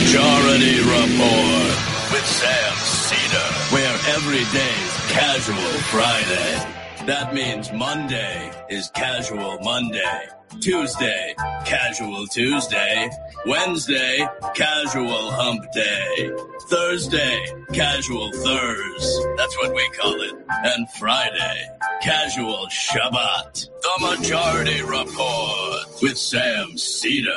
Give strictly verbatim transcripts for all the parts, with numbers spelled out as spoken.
Majority Report with Sam Cedar, where every day's Casual Friday. That means Monday is Casual Monday, Tuesday, Casual Tuesday, Wednesday, Casual Hump Day, Thursday, Casual Thurs, that's what we call it, and Friday, Casual Shabbat. The Majority Report with Sam Cedar.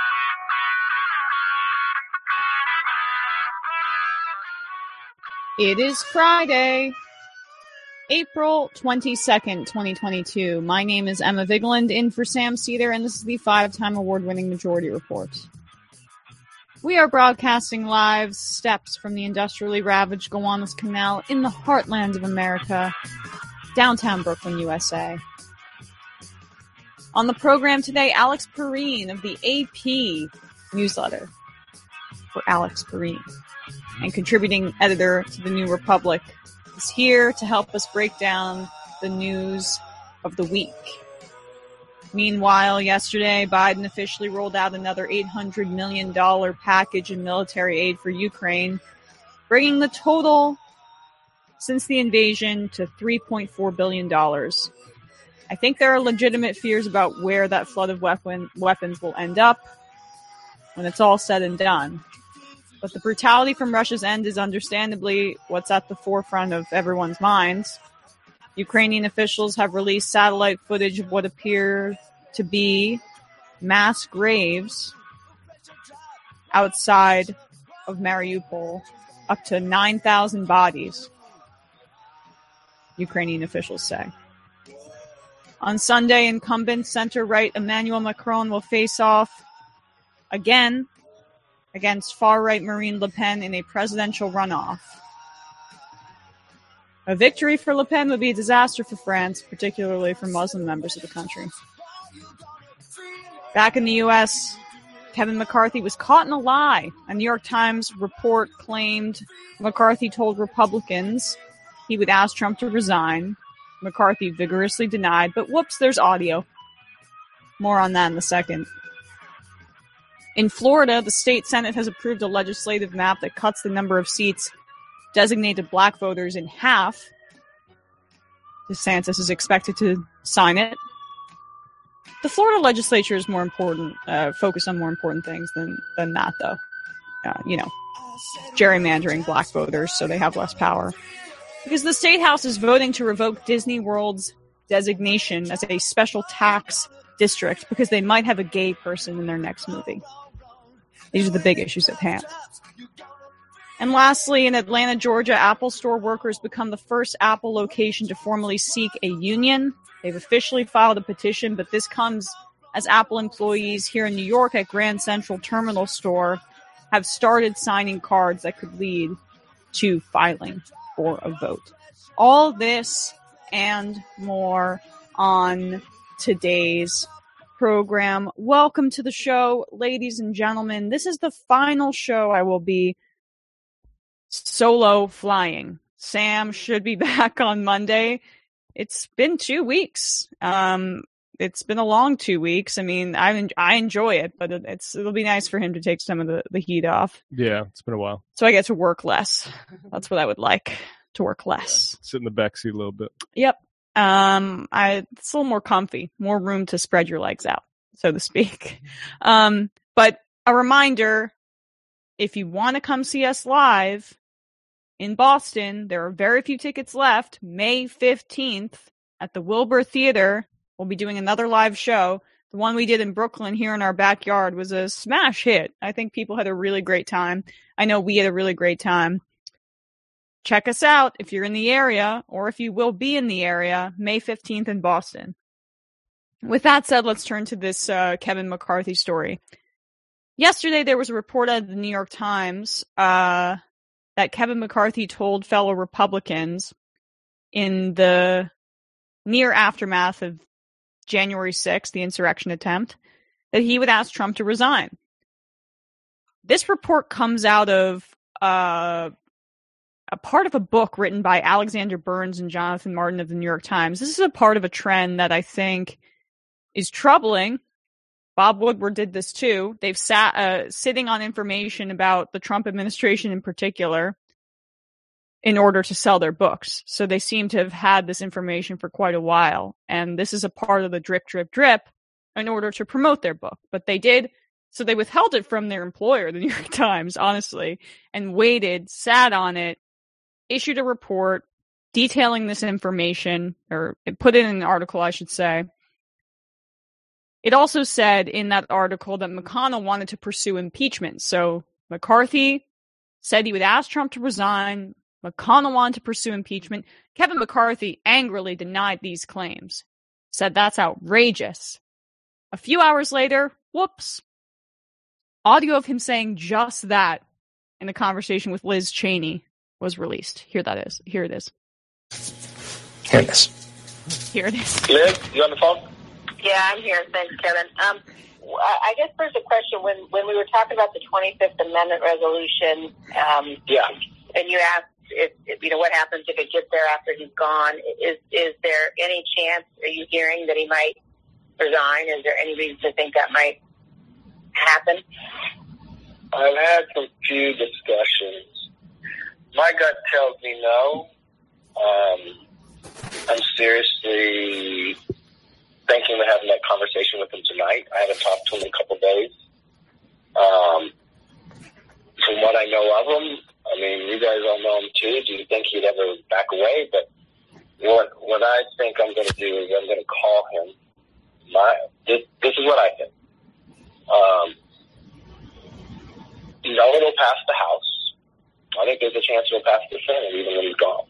It is Friday, April twenty-second, twenty twenty-two. My name is Emma Vigeland, in for Sam Cedar, and this is the five-time award-winning Majority Report. We are broadcasting live steps from the industrially ravaged Gowanus Canal in the heartland of America, downtown Brooklyn, U S A. On the program today, Alex Perrine of the A P newsletter for Alex Perrine, and contributing editor to the New Republic, is here to help us break down the news of the week. Meanwhile, yesterday, Biden officially rolled out another eight hundred million dollars package in military aid for Ukraine, bringing the total since the invasion to three point four billion dollars. I think there are legitimate fears about where that flood of weapon, weapons will end up when it's all said and done. But the brutality from Russia's end is understandably what's at the forefront of everyone's minds. Ukrainian officials have released satellite footage of what appear to be mass graves outside of Mariupol, up to nine thousand bodies, Ukrainian officials say. On Sunday, incumbent center-right Emmanuel Macron will face off again against far-right Marine Le Pen in a presidential runoff. A victory for Le Pen would be a disaster for France, particularly for Muslim members of the country. Back in the U S, Kevin McCarthy was caught in a lie. A New York Times report claimed McCarthy told Republicans he would ask Trump to resign. McCarthy vigorously denied, but whoops, there's audio. More on that in a second. In Florida, the state Senate has approved a legislative map that cuts the number of seats designated black voters in half. DeSantis is expected to sign it. The Florida legislature is more important, uh, focused on more important things than, than that, though. Uh, you know, gerrymandering black voters so they have less power. Because the state house is voting to revoke Disney World's designation as a special tax district because they might have a gay person in their next movie. These are the big issues at hand. And lastly, in Atlanta, Georgia, Apple Store workers become the first Apple location to formally seek a union. They've officially filed a petition, but this comes as Apple employees here in New York at Grand Central Terminal Store have started signing cards that could lead to filing for a vote. All this and more on today's program. Welcome to the show, ladies and gentlemen. This is the final show I will be solo flying. Sam should be back on Monday. It's been two weeks. Um, it's been a long two weeks. I mean, I I enjoy it, but it, it's it'll be nice for him to take some of the, the heat off. Yeah, it's been a while. So I get to work less. That's what I would like, to work less. Yeah, sit in the backseat a little bit. Yep. Um, I, it's a little more comfy, more room to spread your legs out, so to speak. Um, but a reminder, if you want to come see us live in Boston, there are very few tickets left. May fifteenth at the Wilbur Theater, we'll be doing another live show. The one we did in Brooklyn here in our backyard was a smash hit. I think people had a really great time. I know we had a really great time. Check us out if you're in the area, or if you will be in the area, May fifteenth in Boston. With that said, let's turn to this uh, Kevin McCarthy story. Yesterday, there was a report out of the New York Times uh, that Kevin McCarthy told fellow Republicans in the near aftermath of January sixth, the insurrection attempt, that he would ask Trump to resign. This report comes out of uh, a part of a book written by Alexander Burns and Jonathan Martin of the New York Times. This is a part of a trend that I think is troubling Bob Woodward did this too. They've sat uh, sitting on information about the Trump administration in particular in order to sell their books. So they seem to have had this information for quite a while. And this is a part of the drip, drip, drip in order to promote their book. But they did, so they withheld it from their employer, the New York Times, honestly, and waited, sat on it, issued a report detailing this information, or put it in an article, I should say. It also said in that article that McConnell wanted to pursue impeachment. So McCarthy said he would ask Trump to resign. McConnell wanted to pursue impeachment. Kevin McCarthy angrily denied these claims, said that's outrageous. A few hours later, whoops, audio of him saying just that in a conversation with Liz Cheney was released. Here that is. Here it is. Here it is. Here it is. Liz, you on the phone? Yeah, I'm here. Thanks, Kevin. Um, I guess there's a question. When when we were talking about the twenty-fifth Amendment resolution, um, yeah, and you asked if, if you know what happens if it gets there after he's gone. Is is there any chance? Are you hearing that he might resign? Is there any reason to think that might happen? I've had some few discussions. My gut tells me no. Um, I'm seriously thinking of having that conversation with him tonight. I haven't talked to him in a couple of days. Um, from what I know of him, I mean, you guys all know him too. Do you think he'd ever back away? But what what I think I'm going to do is I'm going to call him. My this, this is what I think. Um, no, it'll pass the House. I think there's a chance it'll pass the Senate even when he's gone.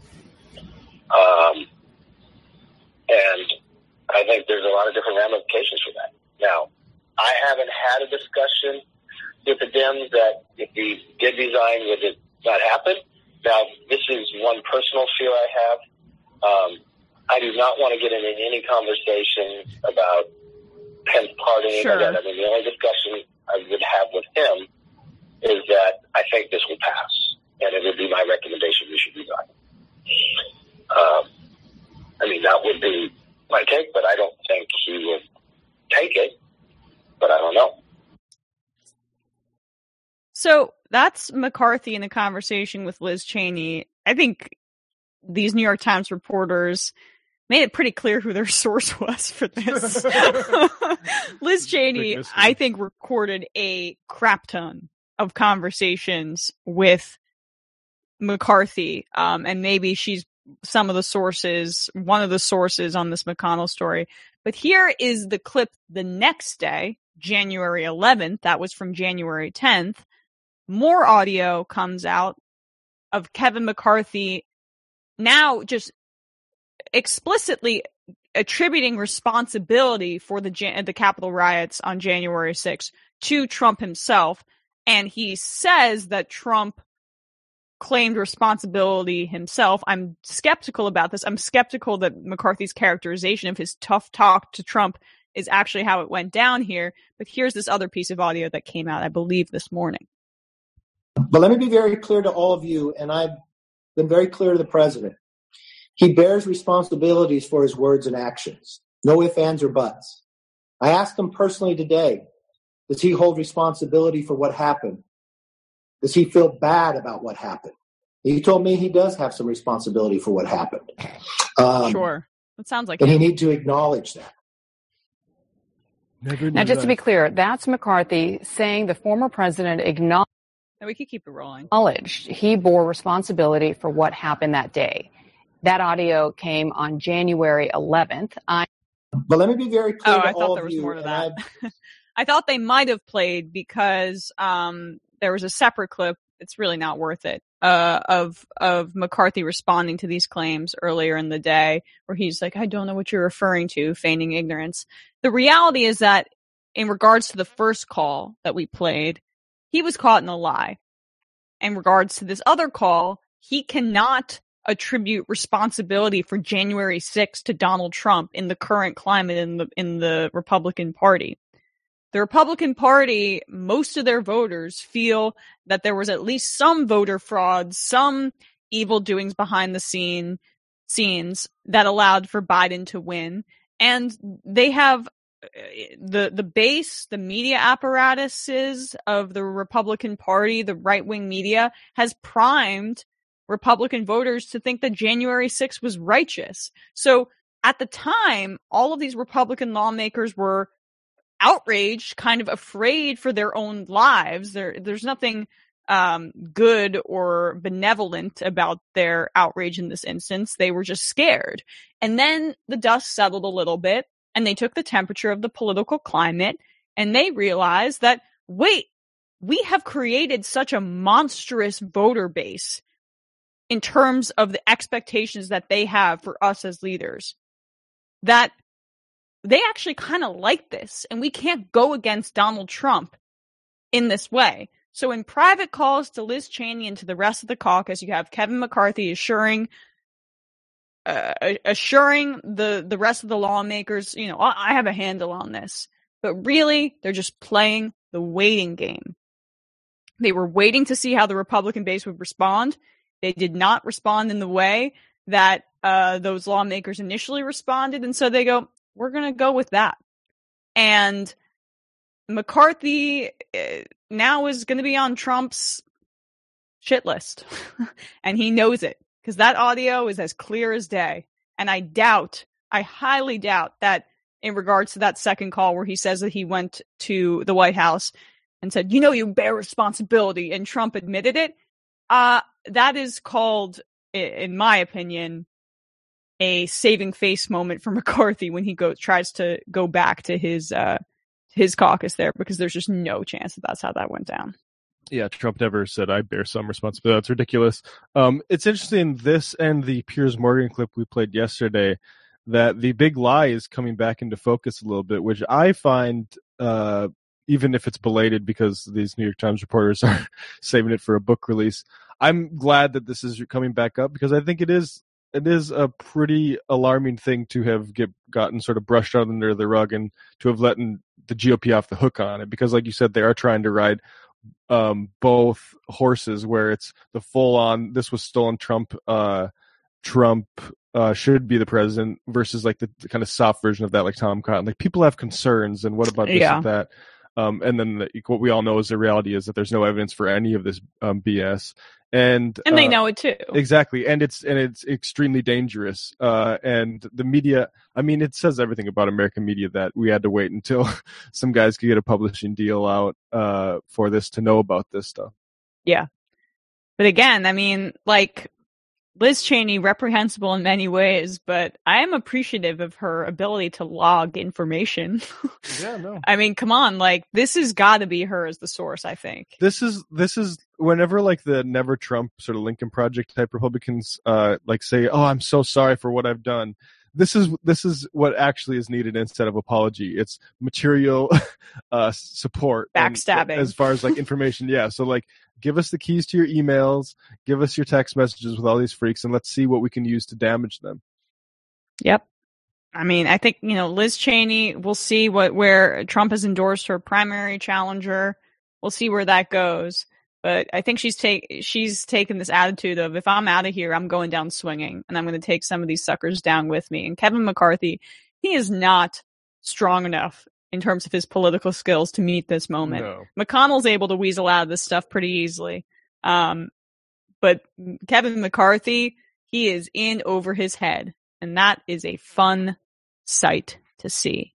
Um, and I think there's a lot of different ramifications for that. Now, I haven't had a discussion with the Dems that if he did resign, would it not happen? Now, this is one personal fear I have. Um, I do not want to get into any conversation about him partying. Sure. I mean, the only discussion I would have with him is that I think this will pass, and it would be my recommendation we should resign. Um, I mean, that would be my take, but I don't think he would take it, but I don't know. So that's McCarthy in a conversation with Liz Cheney. I think these New York Times reporters made it pretty clear who their source was for this. Liz Cheney, I think, recorded a crap ton of conversations with McCarthy, um, and maybe she's some of the sources, one of the sources on this McConnell story. But here is the clip the next day, January eleventh. That was from January tenth. More audio comes out of Kevin McCarthy now just explicitly attributing responsibility for the the Capitol riots on January sixth to Trump himself. And he says that Trump claimed responsibility himself. I'm skeptical about this. I'm skeptical that McCarthy's characterization of his tough talk to Trump is actually how it went down here. But here's this other piece of audio that came out, I believe, this morning. But let me be very clear to all of you, and I've been very clear to the president. He bears responsibilities for his words and actions. No ifs, ands, or buts. I asked him personally today, does he hold responsibility for what happened? Does he feel bad about what happened? He told me he does have some responsibility for what happened. Um, sure. That sounds like And it. he needs to acknowledge that. Never now, just that. To be clear, that's McCarthy saying the former president acknowledged we could keep it rolling. Acknowledged he bore responsibility for what happened that day. That audio came on January eleventh. I- but let me be very clear oh, to I all thought there of was you. More to that. I thought they might have played because um, there was a separate clip. It's really not worth it. Uh, of of McCarthy responding to these claims earlier in the day, where he's like, "I don't know what you're referring to," feigning ignorance. The reality is that, in regards to the first call that we played, he was caught in a lie. In regards to this other call, he cannot attribute responsibility for January sixth to Donald Trump in the current climate in the in the Republican Party. The Republican Party, most of their voters feel that there was at least some voter fraud, some evil doings behind the scene scenes that allowed for Biden to win. And they have the the base, the media apparatuses of the Republican Party, the right-wing media, has primed Republican voters to think that January sixth was righteous. So at the time, all of these Republican lawmakers were outraged, kind of afraid for their own lives. There, there's nothing um, good or benevolent about their outrage in this instance. They were just scared. And then the dust settled a little bit, and they took the temperature of the political climate, and they realized that, wait, we have created such a monstrous voter base in terms of the expectations that they have for us as leaders, that they actually kind of like this, and we can't go against Donald Trump in this way. So in private calls to Liz Cheney and to the rest of the caucus, you have Kevin McCarthy assuring uh, assuring the, the rest of the lawmakers, you know, I have a handle on this. But really, they're just playing the waiting game. They were waiting to see how the Republican base would respond. They did not respond in the way that uh, those lawmakers initially responded, and so they go, we're going to go with that. And McCarthy uh, now is going to be on Trump's shit list. And he knows it, because that audio is as clear as day. And I doubt, I highly doubt that in regards to that second call where he says that he went to the White House and said, you know, you bear responsibility, and Trump admitted it. Uh, that is called, in my opinion, a saving face moment for McCarthy when he goes tries to go back to his uh, his caucus there, because there's just no chance that that's how that went down. Yeah, Trump never said I bear some responsibility. That's ridiculous. Um, it's interesting, this and the Piers Morgan clip we played yesterday, that the big lie is coming back into focus a little bit, which I find, uh, even if it's belated because these New York Times reporters are saving it for a book release, I'm glad that this is coming back up, because I think it is it is a pretty alarming thing to have get gotten sort of brushed out under the rug, and to have let the G O P off the hook on it, because like you said, they are trying to ride um, both horses, where it's the full on, this was stolen, Trump, uh, Trump uh, should be the president, versus like the, the kind of soft version of that, like Tom Cotton. Like, people have concerns, and what about this yeah. and that? Um, and then the, what we all know is the reality is that there's no evidence for any of this um, B S, and and they uh, know it too. Exactly, and it's and it's extremely dangerous. Uh, and the media, I mean, it says everything about American media that we had to wait until some guys could get a publishing deal out uh, for this to know about this stuff. Yeah, but again, I mean, like, Liz Cheney, reprehensible in many ways, but I am appreciative of her ability to log information. Yeah, no. I mean, come on, like, this has got to be her as the source, I think. This is this is whenever like the Never Trump sort of Lincoln Project type Republicans uh, like say, "Oh, I'm so sorry for what I've done." This is this is what actually is needed instead of apology. It's material uh, support, backstabbing, and, as far as like information. Yeah, so like, give us the keys to your emails, give us your text messages with all these freaks, and let's see what we can use to damage them. Yep. I mean, I think, you know, Liz Cheney, we'll see what where Trump has endorsed her primary challenger. We'll see where that goes. But I think she's take she's taken this attitude of, if I'm out of here, I'm going down swinging, and I'm going to take some of these suckers down with me. And Kevin McCarthy, he is not strong enough in terms of his political skills to meet this moment. No. McConnell's able to weasel out of this stuff pretty easily. Um, but Kevin McCarthy, he is in over his head, and that is a fun sight to see.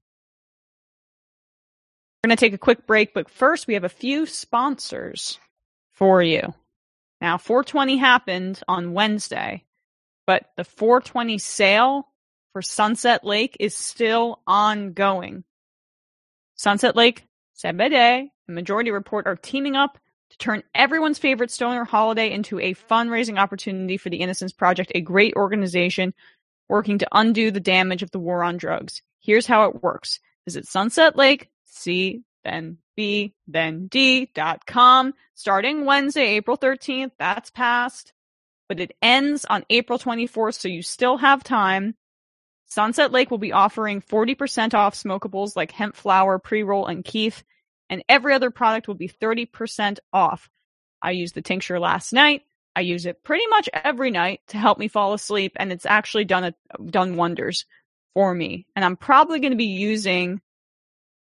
We're going to take a quick break, but first we have a few sponsors for you. Now, four twenty happened on Wednesday, but the four twenty sale for Sunset Lake is still ongoing. Sunset Lake, Sebede, and Majority Report are teaming up to turn everyone's favorite stoner holiday into a fundraising opportunity for the Innocence Project, a great organization working to undo the damage of the war on drugs. Here's how it works. Visit Sunset Lake, C, then B, then D dot com, starting Wednesday, April thirteenth. That's past, but it ends on April twenty-fourth, so you still have time. Sunset Lake will be offering forty percent off smokables like hemp flower, pre-roll, and keef, and every other product will be thirty percent off. I used the tincture last night. I use it pretty much every night to help me fall asleep, and it's actually done a, done wonders for me. And I'm probably going to be using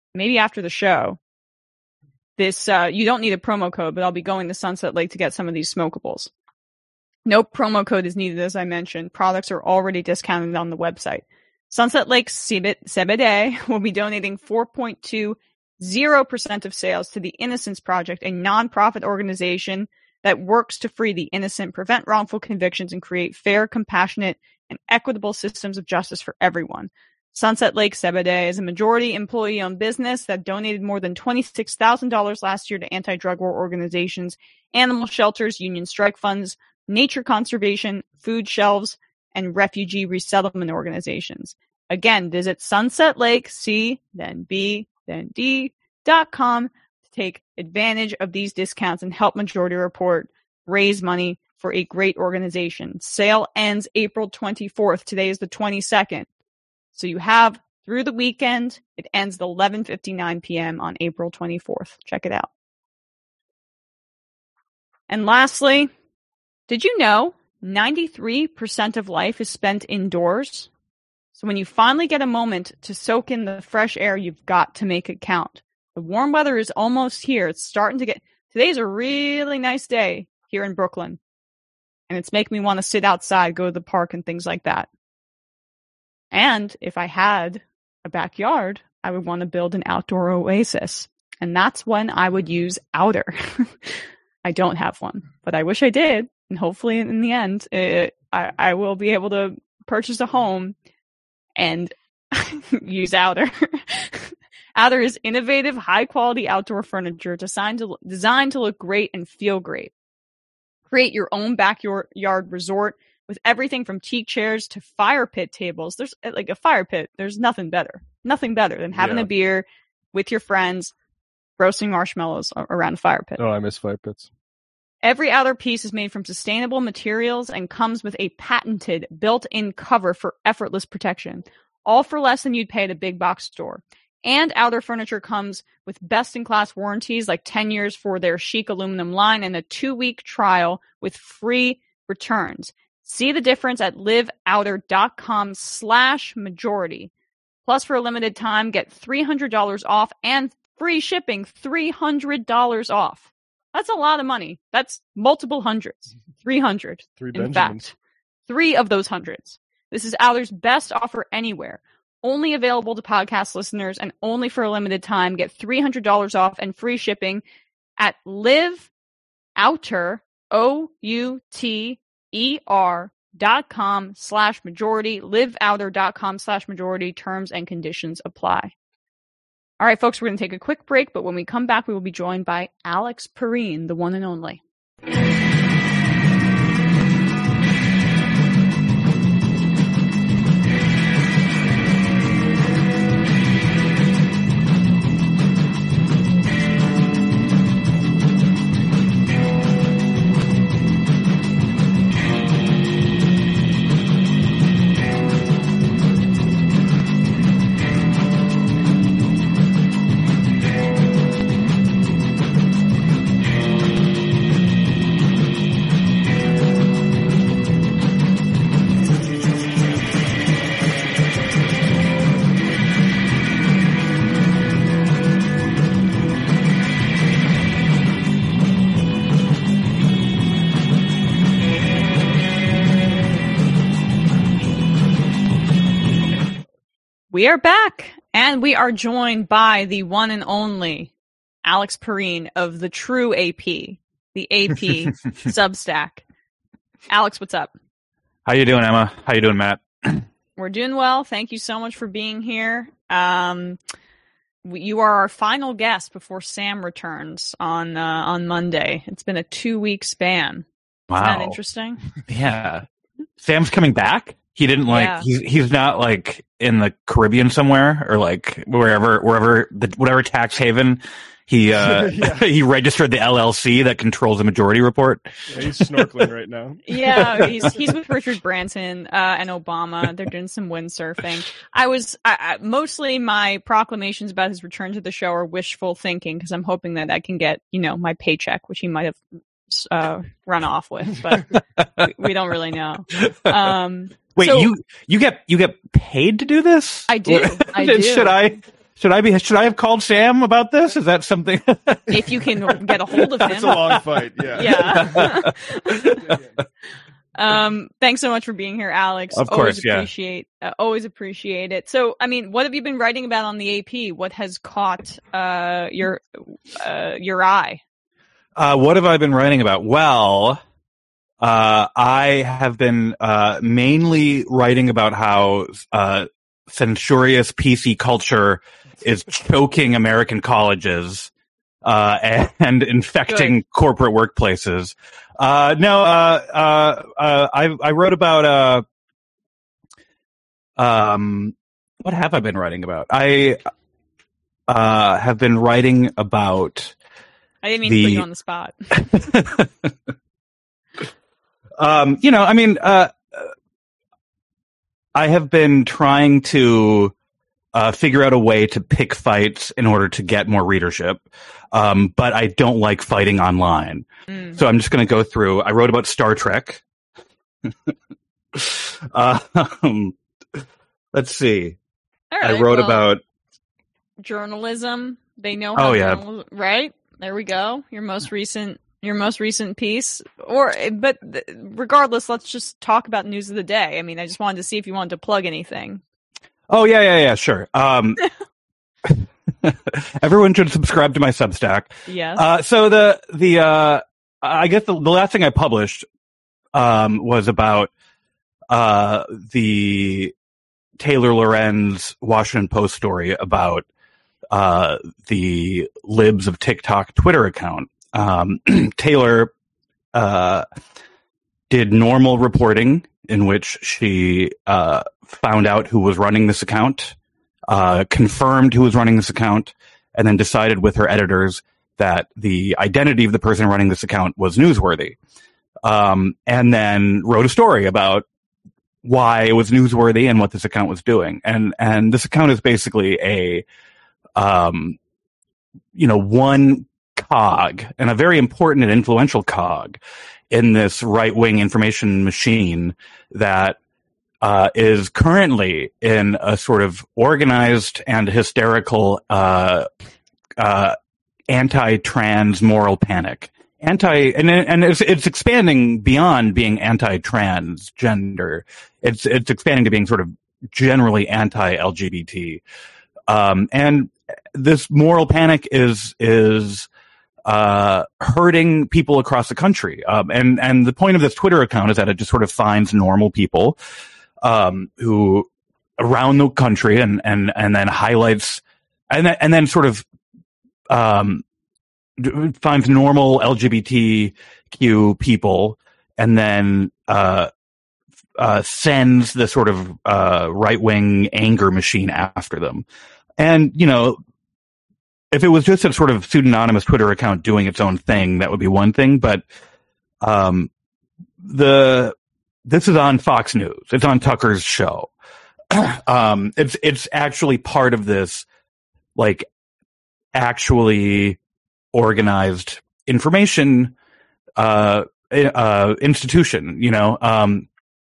maybe after the show. This, uh, you don't need a promo code, but I'll be going to Sunset Lake to get some of these smokables. No promo code is needed, as I mentioned. Products are already discounted on the website. Sunset Lake C B D will be donating four point two zero percent of sales to the Innocence Project, a nonprofit organization that works to free the innocent, prevent wrongful convictions, and create fair, compassionate, and equitable systems of justice for everyone. Sunset Lake C B D is a majority employee-owned business that donated more than twenty-six thousand dollars last year to anti-drug war organizations, animal shelters, union strike funds, nature conservation, food shelves, and refugee resettlement organizations. Again, visit Sunset Lake C, then B, then D dot com to take advantage of these discounts and help Majority Report raise money for a great organization. Sale ends April twenty-fourth. Today is the twenty-second. So you have through the weekend. It ends at eleven fifty-nine p.m. on April twenty-fourth. Check it out. And lastly, did you know ninety-three percent of life is spent indoors? So when you finally get a moment to soak in the fresh air, you've got to make it count. The warm weather is almost here. It's starting to get... Today's a really nice day here in Brooklyn. And it's making me want to sit outside, go to the park, and things like that. And if I had a backyard, I would want to build an outdoor oasis. And that's when I would use Outer. I don't have one, but I wish I did. And hopefully in the end, it, I, I will be able to purchase a home and use Outer. Outer is innovative, high-quality outdoor furniture designed to, designed to look great and feel great. Create your own backyard resort with everything from teak chairs to fire pit tables. There's like a fire pit. There's nothing better. Nothing better than having Yeah. a beer with your friends, roasting marshmallows around a fire pit. Oh, I miss fire pits. Every outer piece is made from sustainable materials and comes with a patented built-in cover for effortless protection, all for less than you'd pay at a big box store. And Outer furniture comes with best-in-class warranties like ten years for their chic aluminum line and a two-week trial with free returns. See the difference at liveouter.com slash majority. Plus, for a limited time, get three hundred dollars off and free shipping, three hundred dollars off. That's a lot of money. That's multiple hundreds. three hundred. Three In Benjamins. fact, three of those hundreds. This is Outer's best offer anywhere. Only available to podcast listeners and only for a limited time. Get three hundred dollars off and free shipping at liveouter, O U T E R dot com slash majority, liveouter.com slash majority. Terms and conditions apply. All right, folks, we're going to take a quick break, but when we come back, we will be joined by Alex Perrine, the one and only. We are back, and we are joined by the one and only Alex Perrine of the True A P, the A P Substack. Alex, what's up? How you doing, Emma? How you doing, Matt? We're doing well. Thank you so much for being here. Um, we, you are our final guest before Sam returns on uh, on Monday. It's been a two-week span. Wow. Isn't that interesting? Yeah. Sam's coming back? He didn't like Yeah. he's he's not like in the Caribbean somewhere or like wherever wherever the whatever tax haven he uh Yeah. he registered the L L C that controls the Majority Report. Yeah, he's snorkeling right now. Yeah, he's he's with Richard Branson uh, and Obama. They're doing some windsurfing. I was I, I, mostly my proclamations about his return to the show are wishful thinking because I'm hoping that I can get you know my paycheck, which he might have uh, run off with, but we, we don't really know. Um, Wait, so- you you get you get paid to do this? I do. I do. Should I Should I be? Should I have called Sam about this? Is that something? If you can get a hold of That's him. a long fight. Yeah. Yeah. um. Thanks so much for being here, Alex. Of always course, yeah. appreciate. Uh, always appreciate it. So, I mean, what have you been writing about on the A P? What has caught uh your uh your eye? Uh, what have I been writing about? Well, uh, I have been uh, mainly writing about how uh, censorious P C culture is choking American colleges uh, and, and infecting Good. corporate workplaces. Uh, no, uh, uh, uh, I, I wrote about uh, um, what have I been writing about? I uh, have been writing about. I didn't mean the, to put you on the spot. um, you know, I mean, uh, I have been trying to uh, figure out a way to pick fights in order to get more readership, um, but I don't like fighting online. Mm. So I'm just going to go through. I wrote about Star Trek. um, let's see. All right, I wrote well, about journalism. They know how oh, yeah. journalism, right? There we go. Your most recent, your most recent piece, or but regardless, let's just talk about news of the day. I mean, I just wanted to see if you wanted to plug anything. Oh yeah, yeah, yeah, sure. Um, everyone should subscribe to my Substack. Yes. Uh, so the the uh, I guess the, the last thing I published um, was about uh, the Taylor Lorenz Washington Post story about. Uh, the Libs of TikTok Twitter account. Um, Taylor uh, did normal reporting in which she uh, found out who was running this account, uh, confirmed who was running this account, and then decided with her editors that the identity of the person running this account was newsworthy. Um, and then wrote a story about why it was newsworthy and what this account was doing. And and this account is basically a Um, you know, one cog, and a very important and influential cog in this right-wing information machine that uh, is currently in a sort of organized and hysterical uh, uh, anti-trans moral panic. Anti and and it's it's expanding beyond being anti-transgender. It's it's expanding to being sort of generally anti-L G B T. Um, and this moral panic is is uh, hurting people across the country. Um, and and the point of this Twitter account is that it just sort of finds normal people um, who around the country and and and then highlights and then, and then sort of um, finds normal L G B T Q people and then uh, uh, sends the sort of uh, right wing anger machine after them. And, you know, if it was just a sort of pseudonymous Twitter account doing its own thing, that would be one thing. But um, the this is on Fox News. It's on Tucker's show. um, it's it's actually part of this, like, actually organized information uh, uh, institution, you know, um,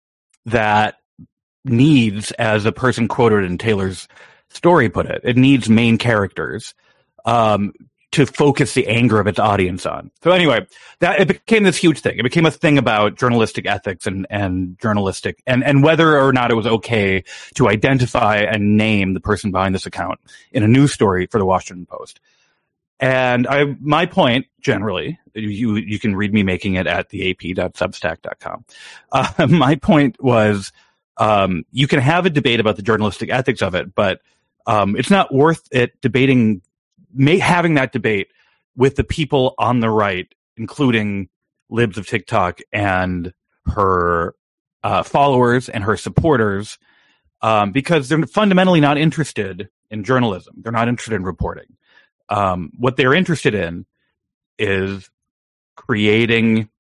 that needs, as a person quoted in Taylor's story put it, it needs main characters um, to focus the anger of its audience on. So anyway, that it became this huge thing. It became a thing about journalistic ethics and, and journalistic and, and whether or not it was okay to identify and name the person behind this account in a news story for the Washington Post. And I, my point generally, you, you can read me making it at the a p dot substack dot com. Uh, my point was, um, you can have a debate about the journalistic ethics of it, but um, it's not worth it debating, may, having that debate with the people on the right, including Libs of TikTok and her uh, followers and her supporters, um, because they're fundamentally not interested in journalism. They're not interested in reporting. Um, what they're interested in is creating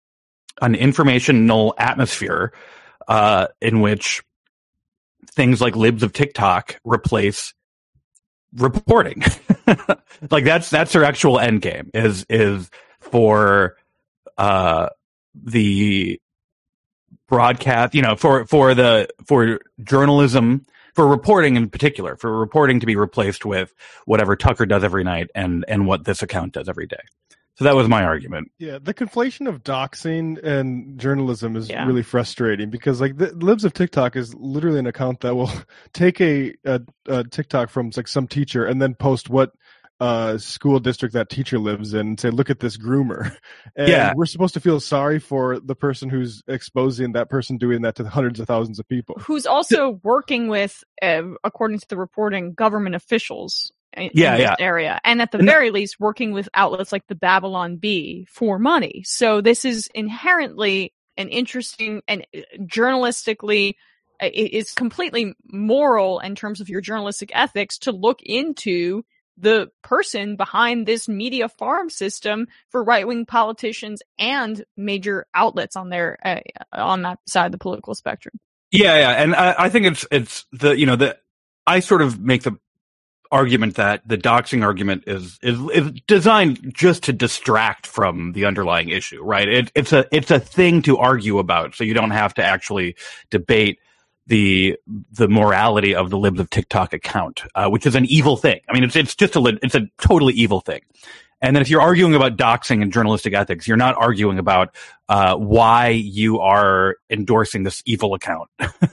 an informational atmosphere uh, in which things like Libs of TikTok replace reporting. Like that's that's their actual end game is is for uh, the broadcast, you know, for for the for journalism for reporting in particular, for reporting to be replaced with whatever Tucker does every night and, and what this account does every day. So that was my argument. Yeah, the conflation of doxing and journalism is Yeah. really frustrating because, like, the Libs of TikTok is literally an account that will take a, a, a TikTok from like some teacher and then post what uh, school district that teacher lives in and say, "Look at this groomer." And Yeah. we're supposed to feel sorry for the person who's exposing that person doing that to hundreds of thousands of people. Who's also working with, uh, according to the reporting, government officials in, Yeah, in this yeah. area, and at the And very least, working with outlets like the Babylon Bee for money. So this is inherently an interesting and uh, journalistically, uh, it is completely moral in terms of your journalistic ethics to look into the person behind this media farm system for right-wing politicians and major outlets on their uh, on that side of the political spectrum. Yeah, yeah, and I, I think it's it's the you know the I sort of make the argument that the doxing argument is is, is designed just to distract from the underlying issue, right? It, it's a it's a thing to argue about, so you don't have to actually debate the the morality of the Libs of TikTok account, uh, which is an evil thing. I mean, it's it's just a it's a totally evil thing. And then if you're arguing about doxing and journalistic ethics, you're not arguing about uh, why you are endorsing this evil account.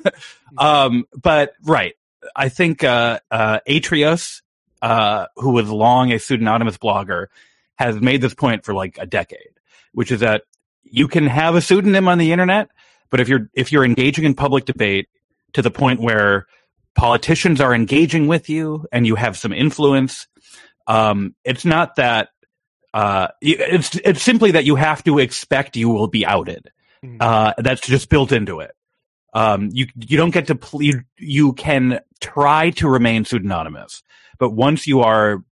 um, but right, I think uh, uh, Atrios, uh, who was long a pseudonymous blogger, has made this point for like a decade, which is that you can have a pseudonym on the internet, but if you're if you're engaging in public debate to the point where politicians are engaging with you and you have some influence, um, it's not that. Uh, it's it's simply that you have to expect you will be outed. Uh, that's just built into it. Um, you you don't get to plead. You can try to remain pseudonymous, but once you are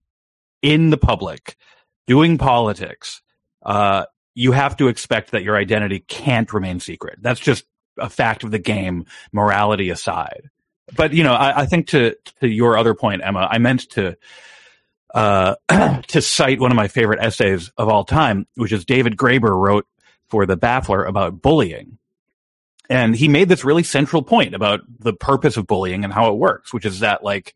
in the public doing politics, uh, you have to expect that your identity can't remain secret. That's just a fact of the game, morality aside. But you know, I, I think to to your other point, Emma, I meant to. Uh, to cite one of my favorite essays of all time, which is David Graeber wrote for the Baffler about bullying. And he made this really central point about the purpose of bullying and how it works, which is that, like,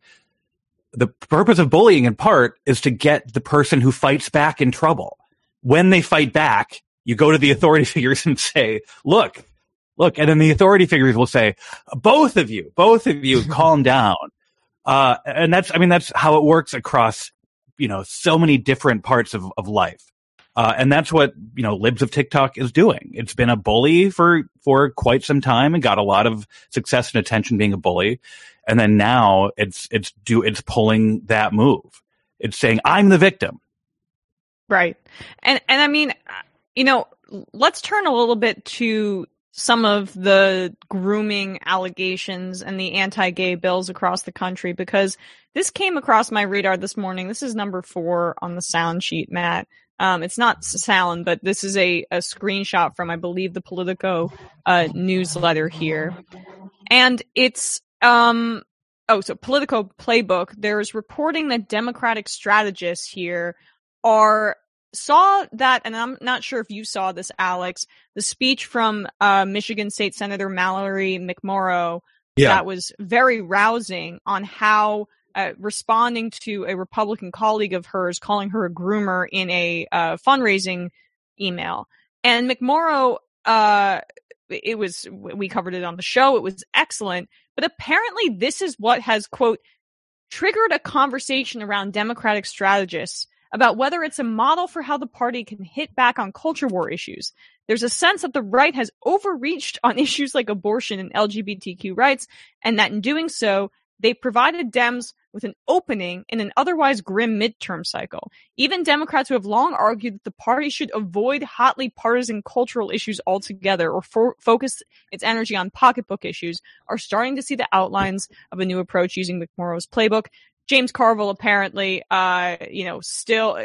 the purpose of bullying in part is to get the person who fights back in trouble. When they fight back, you go to the authority figures and say, look, look, and then the authority figures will say, both of you, both of you calm down. Uh, and that's, I mean, that's how it works across, you know, so many different parts of, of life. Uh, and that's what, you know, Libs of TikTok is doing. It's been a bully for, for quite some time and got a lot of success and attention being a bully. And then now it's, it's do, it's pulling that move. It's saying, I'm the victim. Right. And, and I mean, you know, let's turn a little bit to some of the grooming allegations and the anti-gay bills across the country, because this came across my radar this morning. This is number four on the sound sheet, Matt. Um, it's not sound, but this is a, a screenshot from, I believe, the Politico uh, newsletter here. And it's, um, oh, so Politico Playbook, there's reporting that Democratic strategists here are saw that, and I'm not sure if you saw this, Alex, the speech from uh, Michigan State Senator Mallory McMorrow, yeah. that was very rousing on how uh, responding to a Republican colleague of hers calling her a groomer in a uh, fundraising email. And McMorrow, uh, it was, we covered it on the show, it was excellent, but apparently this is what has, quote, triggered a conversation around Democratic strategists about whether it's a model for how the party can hit back on culture war issues. There's a sense that the right has overreached on issues like abortion and L G B T Q rights, and that in doing so, they provided Dems with an opening in an otherwise grim midterm cycle. Even Democrats who have long argued that the party should avoid hotly partisan cultural issues altogether or for- focus its energy on pocketbook issues are starting to see the outlines of a new approach using McMorrow's playbook. James Carville apparently, uh, you know, still,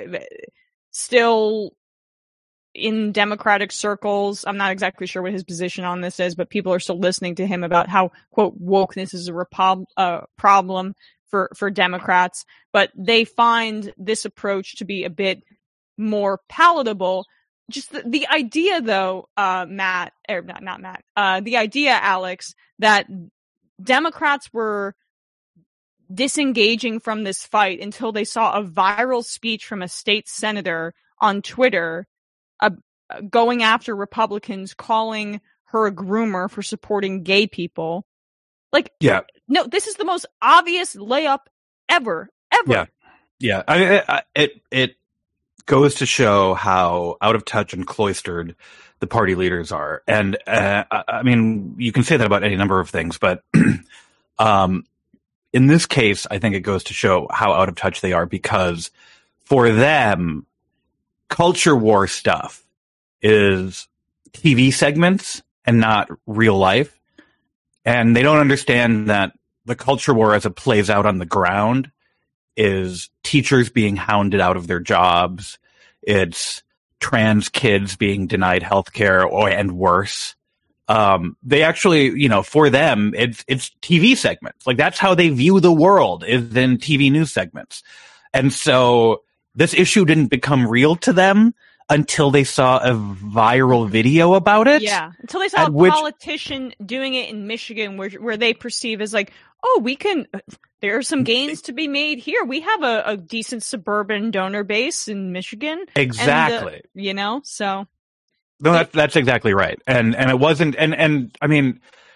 still in Democratic circles. I'm not exactly sure what his position on this is, but people are still listening to him about how, quote, wokeness is a repub- uh, problem for, for Democrats. But they find this approach to be a bit more palatable. Just the, the idea, though, uh, Matt, or not, not Matt, uh, the idea, Alex, that Democrats were disengaging from this fight until they saw a viral speech from a state senator on Twitter uh, going after Republicans, calling her a groomer for supporting gay people. Like, yeah. no, this is the most obvious layup ever, ever. Yeah, yeah. I, I, it it goes to show how out of touch and cloistered the party leaders are. And uh, I mean, you can say that about any number of things, but um, in this case, I think it goes to show how out of touch they are, because for them, culture war stuff is T V segments and not real life. And they don't understand that the culture war as it plays out on the ground is teachers being hounded out of their jobs. It's trans kids being denied healthcare or and worse. Um, they actually, you know, for them, it's it's T V segments. Like, that's how they view the world, is in T V news segments. And so this issue didn't become real to them until they saw a viral video about it. Yeah, until they saw a which, politician doing it in Michigan, where where they perceive as like, oh, we can. There are some gains to be made here. We have a, a decent suburban donor base in Michigan. Exactly. And, uh, you know, so. No, that's that's exactly right. And and it wasn't. And and I mean,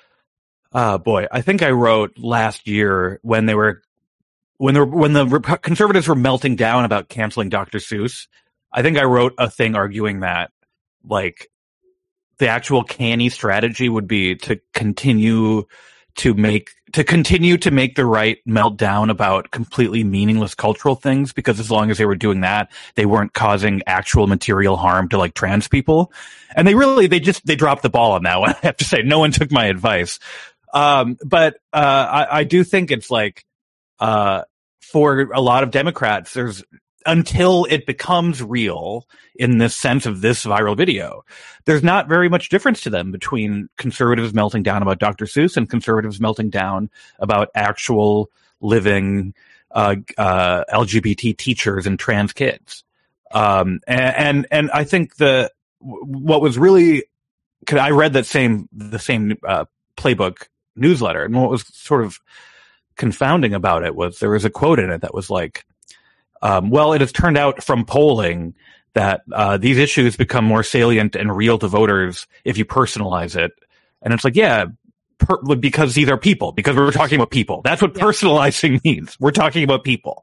uh, boy, I think I wrote last year when they were when they were, when the Rep- conservatives were melting down about canceling Doctor Seuss. I think I wrote a thing arguing that, like, the actual canny strategy would be to continue to make to continue to make the right melt down about completely meaningless cultural things, because as long as they were doing that, they weren't causing actual material harm to, like, trans people. And they really they just they dropped the ball on that one. I have to say, no one took my advice. Um, but uh, I, I do think it's like uh, for a lot of Democrats, there's until it becomes real in this sense of this viral video, there's not very much difference to them between conservatives melting down about Doctor Seuss and conservatives melting down about actual living uh, uh, L G B T teachers and trans kids. Um, and, and and I think the what was really, cause I read that same the same uh, Playbook newsletter, and what was sort of confounding about it was there was a quote in it that was like, Um, well, it has turned out from polling that uh, these issues become more salient and real to voters if you personalize it. And it's like, yeah, per- because these are people, because we're talking about people. That's what yeah. personalizing means. We're talking about people.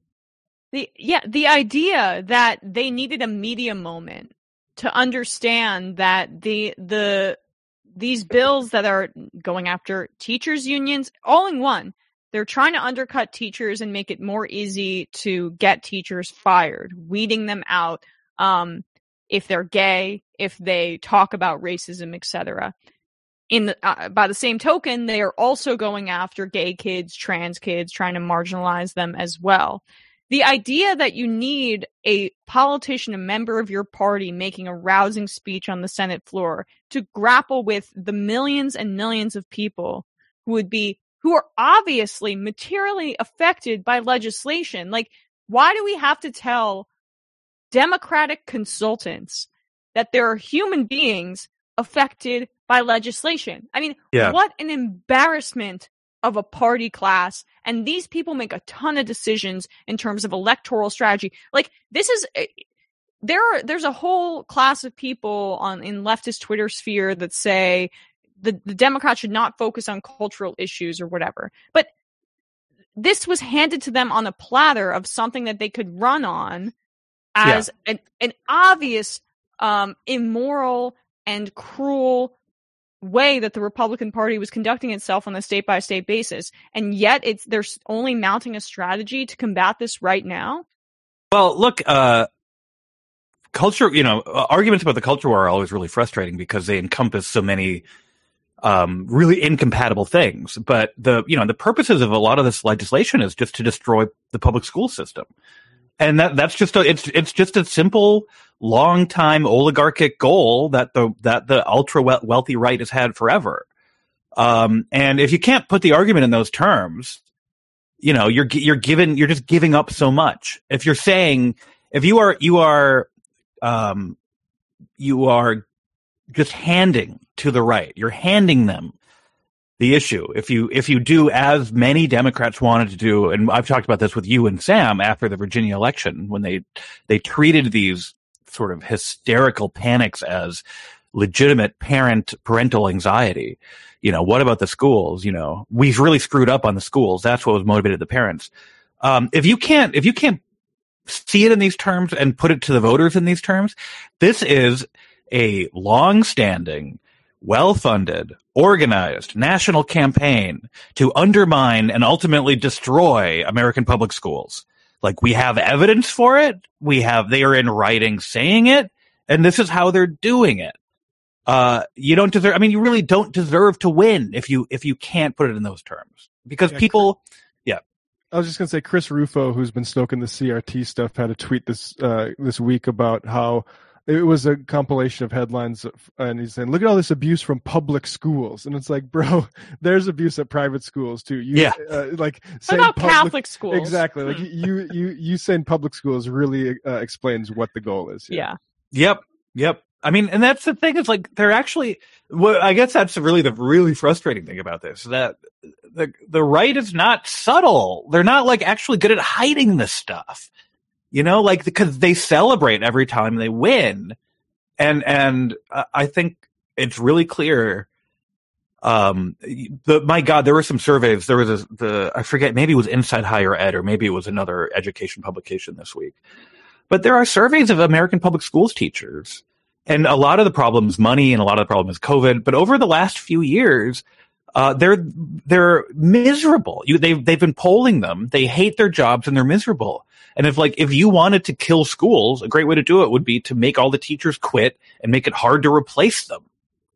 The yeah, the idea that they needed a media moment to understand that the the these bills that are going after teachers' unions, all in one. They're trying to undercut teachers and make it more easy to get teachers fired, weeding them out um, if they're gay, if they talk about racism, et cetera. In the, uh, by the same token, they are also going after gay kids, trans kids, trying to marginalize them as well. The idea that you need a politician, a member of your party, making a rousing speech on the Senate floor to grapple with the millions and millions of people who would be who are obviously materially affected by legislation. Like, why do we have to tell Democratic consultants that there are human beings affected by legislation? I mean, yeah. what an embarrassment of a party class. And these people make a ton of decisions in terms of electoral strategy. Like, this is, there are, there's a whole class of people on in leftist Twitter sphere that say, The, the Democrats should not focus on cultural issues or whatever. But this was handed to them on a platter of something that they could run on as yeah. an, an obvious um, immoral and cruel way that the Republican Party was conducting itself on a state-by-state basis. And yet it's they're only mounting a strategy to combat this right now. Well, look, uh, culture, you know, arguments about the culture war are always really frustrating because they encompass so many Um, really incompatible things. But the, you know, the purposes of a lot of this legislation is just to destroy the public school system. And that, that's just a, it's, it's just a simple, long time oligarchic goal that the, that the ultra wealthy right has had forever. Um, and if you can't put the argument in those terms, you know, you're, you're given, you're just giving up so much. If you're saying, if you are, you are, um, you are just handing to the right, you're handing them the issue. If you if you do as many Democrats wanted to do, and I've talked about this with you and Sam after the Virginia election, when they they treated these sort of hysterical panics as legitimate parent parental anxiety. You know, what about the schools? You know, we've really screwed up on the schools. That's what was motivated the parents. Um, if you can't, if you can't see it in these terms and put it to the voters in these terms, this is a long-standing, well-funded, organized national campaign to undermine and ultimately destroy American public schools. Like, we have evidence for it. We have, they are in writing saying it, and this is how they're doing it. Uh, you don't deserve, I mean, you really don't deserve to win if you, if you can't put it in those terms, because yeah, people, yeah. I was just going to say, Chris Rufo, who's been stoking the C R T stuff, had a tweet this, uh, this week about how it was a compilation of headlines, and he's saying, look at all this abuse from public schools. And it's like, bro, there's abuse at private schools too. You, yeah. Uh, like, what about public, Catholic schools? Exactly. Like, you, you, you saying public schools really uh, explains what the goal is. Yeah. yeah. Yep. Yep. I mean, and that's the thing, is like, they're actually, well, I guess that's really the really frustrating thing about this, that the, the right is not subtle. They're not like actually good at hiding this stuff, you know, like, because they celebrate every time they win. And, and I think it's really clear. Um, the, my God, there were some surveys. There was a, the, I forget, maybe it was Inside Higher Ed, or maybe it was another education publication this week. But there are surveys of American public schools teachers. And a lot of the problem is money, and a lot of the problem is COVID. But over the last few years, uh, they're they're miserable. You, they've they've been polling them. They hate their jobs and they're miserable. And if like if you wanted to kill schools, a great way to do it would be to make all the teachers quit and make it hard to replace them.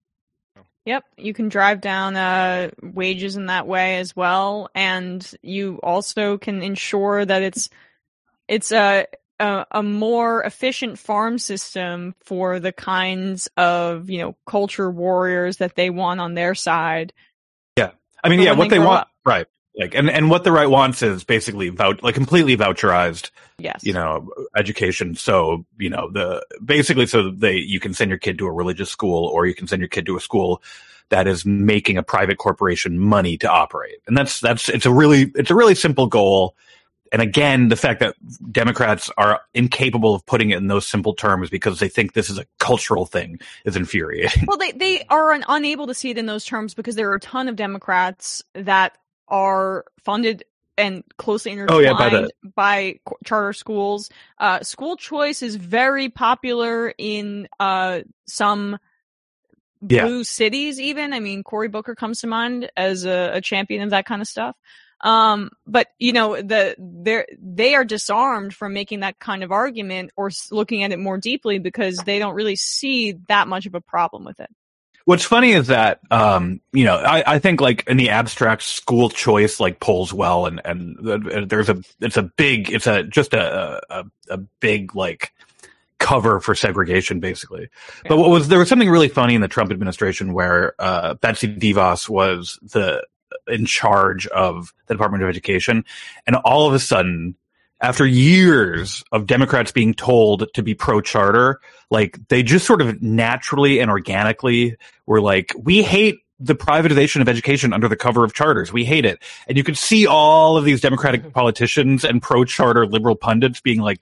Yep, you can drive down uh, wages in that way as well, and you also can ensure that it's it's a. A, a more efficient farm system for the kinds of, you know, culture warriors that they want on their side. Yeah. I mean, yeah, what they, they want, up. right. Like, and, and what the right wants is basically vouch, like completely voucherized, yes. you know, education. So, you know, the, basically so they, you can send your kid to a religious school, or you can send your kid to a school that is making a private corporation money to operate. And that's, that's, it's a really, it's a really simple goal. And again, the fact that Democrats are incapable of putting it in those simple terms because they think this is a cultural thing is infuriating. Well, they, they are un- unable to see it in those terms because there are a ton of Democrats that are funded and closely intertwined oh, yeah, by, the- by charter schools. Uh, school choice is very popular in uh, some blue yeah. cities even. I mean, Cory Booker comes to mind as a, a champion of that kind of stuff. Um, but you know, the, they're, they are disarmed from making that kind of argument or looking at it more deeply because they don't really see that much of a problem with it. What's funny is that, um, you know, I, I think like in the abstract, school choice like polls well, and, and there's a, it's a big, it's a, just a, a, a big like cover for segregation basically. Yeah. But what was, there was something really funny in the Trump administration where, uh, Betsy DeVos was the, in charge of the Department of Education. And all of a sudden, after years of Democrats being told to be pro-charter, like they just sort of naturally and organically were like, we hate the privatization of education under the cover of charters. We hate it. And you could see all of these Democratic politicians and pro-charter liberal pundits being like,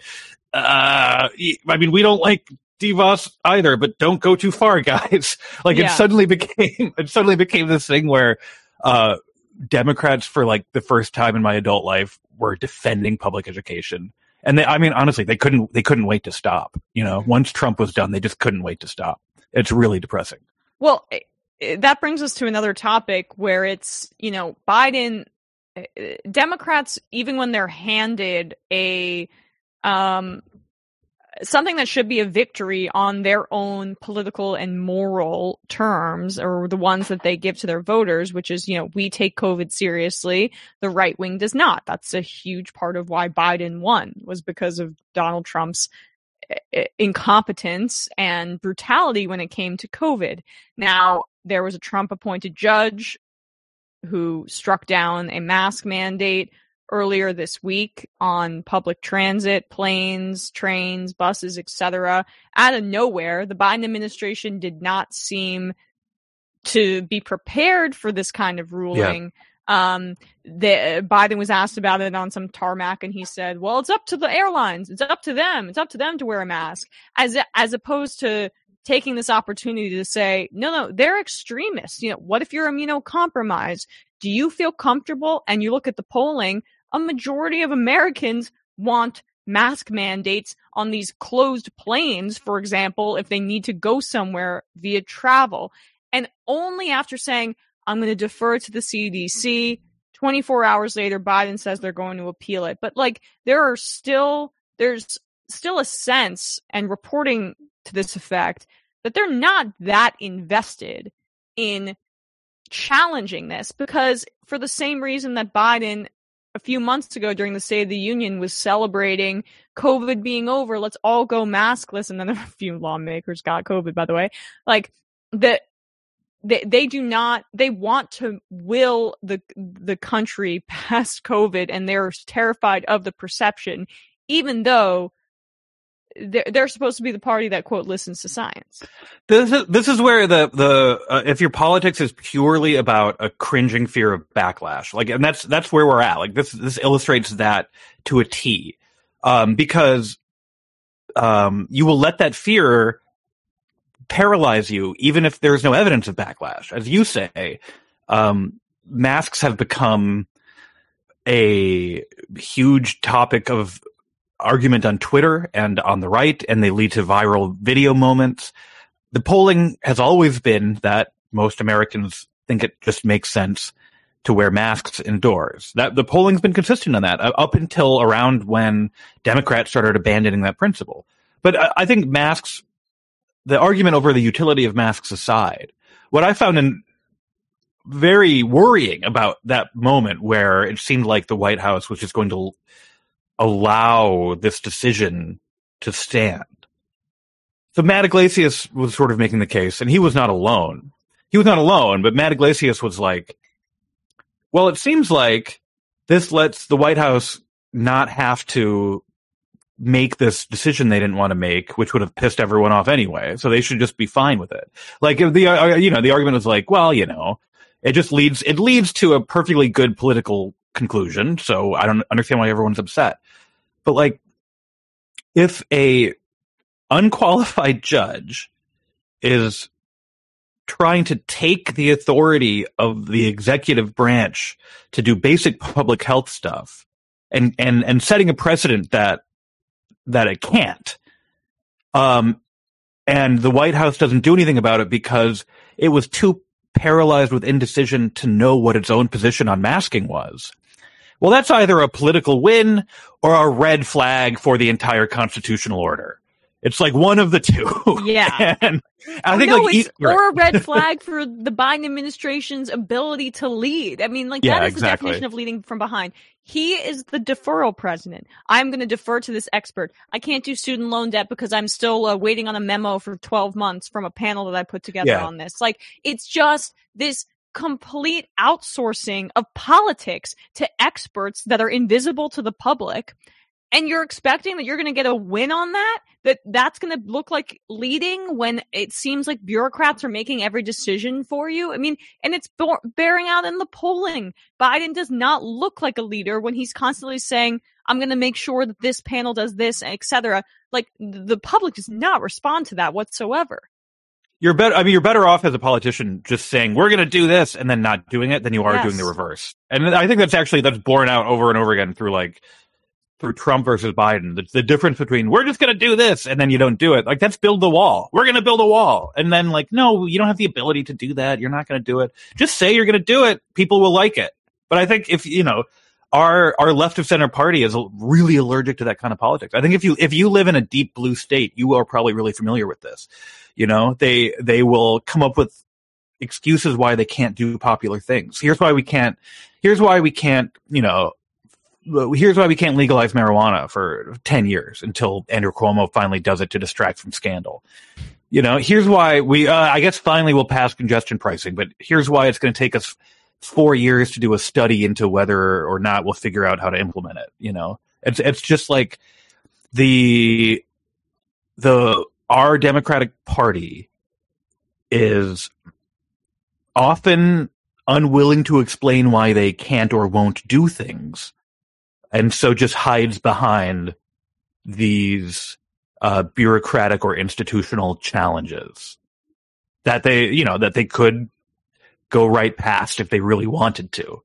uh, I mean, we don't like DeVos either, but don't go too far, guys. Like yeah. it suddenly became, it suddenly became this thing where, uh, Democrats for like the first time in my adult life were defending public education. And they, I mean, honestly, they couldn't, they couldn't wait to stop. You know, once Trump was done, they just couldn't wait to stop. It's really depressing. Well, that brings us to another topic where it's, you know, Biden, Democrats, even when they're handed a, um, something that should be a victory on their own political and moral terms, or the ones that they give to their voters, which is, you know, we take COVID seriously. The right wing does not. That's a huge part of why Biden won, was because of Donald Trump's incompetence and brutality when it came to COVID. Now, there was a Trump appointed judge who struck down a mask mandate earlier this week on public transit, planes, trains, buses, et cetera. Out of nowhere, the Biden administration did not seem to be prepared for this kind of ruling. Yeah. Um, the, Biden was asked about it on some tarmac, and he said, well, it's up to the airlines. It's up to them. It's up to them to wear a mask, as as opposed to taking this opportunity to say, no, no, they're extremists. You know, what if you're immunocompromised? Do you feel comfortable? And you look at the polling, a majority of Americans want mask mandates on these closed planes, for example, if they need to go somewhere via travel. And only after saying, I'm going to defer to the C D C, twenty-four hours later, Biden says they're going to appeal it. But like, there are still, there's still a sense, and reporting to this effect, that they're not that invested in challenging this, because for the same reason that Biden a few months ago during the State of the Union was celebrating COVID being over, let's all go maskless, and then a few lawmakers got COVID, by the way, like the they they do not they want to will the the country past COVID, and they're terrified of the perception, even though they're, they're supposed to be the party that, quote, listens to science. This is this is where the the uh, if your politics is purely about a cringing fear of backlash, like, and that's that's where we're at. Like this this illustrates that to a T, um, because um, you will let that fear paralyze you, even if there's no evidence of backlash. As you say, um, masks have become a huge topic of argument on Twitter and on the right, and they lead to viral video moments. The polling has always been that most Americans think it just makes sense to wear masks indoors. That the polling's been consistent on that uh, up until around when Democrats started abandoning that principle. But I, I think masks, the argument over the utility of masks aside, what I found in very worrying about that moment where it seemed like the White House was just going to allow this decision to stand. So Matt Yglesias was sort of making the case, and he was not alone. He was not alone, but Matt Yglesias was like, well, it seems like this lets the White House not have to make this decision they didn't want to make, which would have pissed everyone off anyway. So they should just be fine with it. Like if the, uh, you know, the argument was like, well, you know, it just leads, it leads to a perfectly good political conclusion. So I don't understand why everyone's upset. But like, if a unqualified judge is trying to take the authority of the executive branch to do basic public health stuff and, and, and setting a precedent that, that it can't, um, and the White House doesn't do anything about it because it was too paralyzed with indecision to know what its own position on masking was. Well, that's either a political win or a red flag for the entire constitutional order. It's like one of the two. Yeah. And I think no, like it's, e- or a red flag for the Biden administration's ability to lead. I mean, like yeah, that is exactly. the definition of leading from behind. He is the deferral president. I'm going to defer to this expert. I can't do student loan debt because I'm still uh, waiting on a memo for twelve months from a panel that I put together yeah. on this. Like, it's just this complete outsourcing of politics to experts that are invisible to the public. And you're expecting that you're going to get a win on that? That that's going to look like leading when it seems like bureaucrats are making every decision for you? I mean, and it's b- bearing out in the polling. Biden does not look like a leader when he's constantly saying, I'm going to make sure that this panel does this, et cetera. Like, the public does not respond to that whatsoever. You're better. I mean, you're better off as a politician just saying we're going to do this and then not doing it than you are Yes. doing the reverse. And I think that's actually that's borne out over and over again through like through Trump versus Biden. The, the difference between we're just going to do this and then you don't do it. Like, that's build the wall. We're going to build a wall. And then like, no, you don't have the ability to do that. You're not going to do it. Just say you're going to do it. People will like it. But I think if, you know, our, our left of center party is really allergic to that kind of politics. I think if you, if you live in a deep blue state, you are probably really familiar with this. You know, they, they will come up with excuses why they can't do popular things. Here's why we can't, here's why we can't, you know, here's why we can't legalize marijuana for ten years until Andrew Cuomo finally does it to distract from scandal. You know, here's why we, uh, I guess finally we'll pass congestion pricing, but here's why it's going to take us four years to do a study into whether or not we'll figure out how to implement it. You know, it's, it's just like the, the, our Democratic Party is often unwilling to explain why they can't or won't do things, and so just hides behind these uh, bureaucratic or institutional challenges that they, you know, that they could go right past if they really wanted to.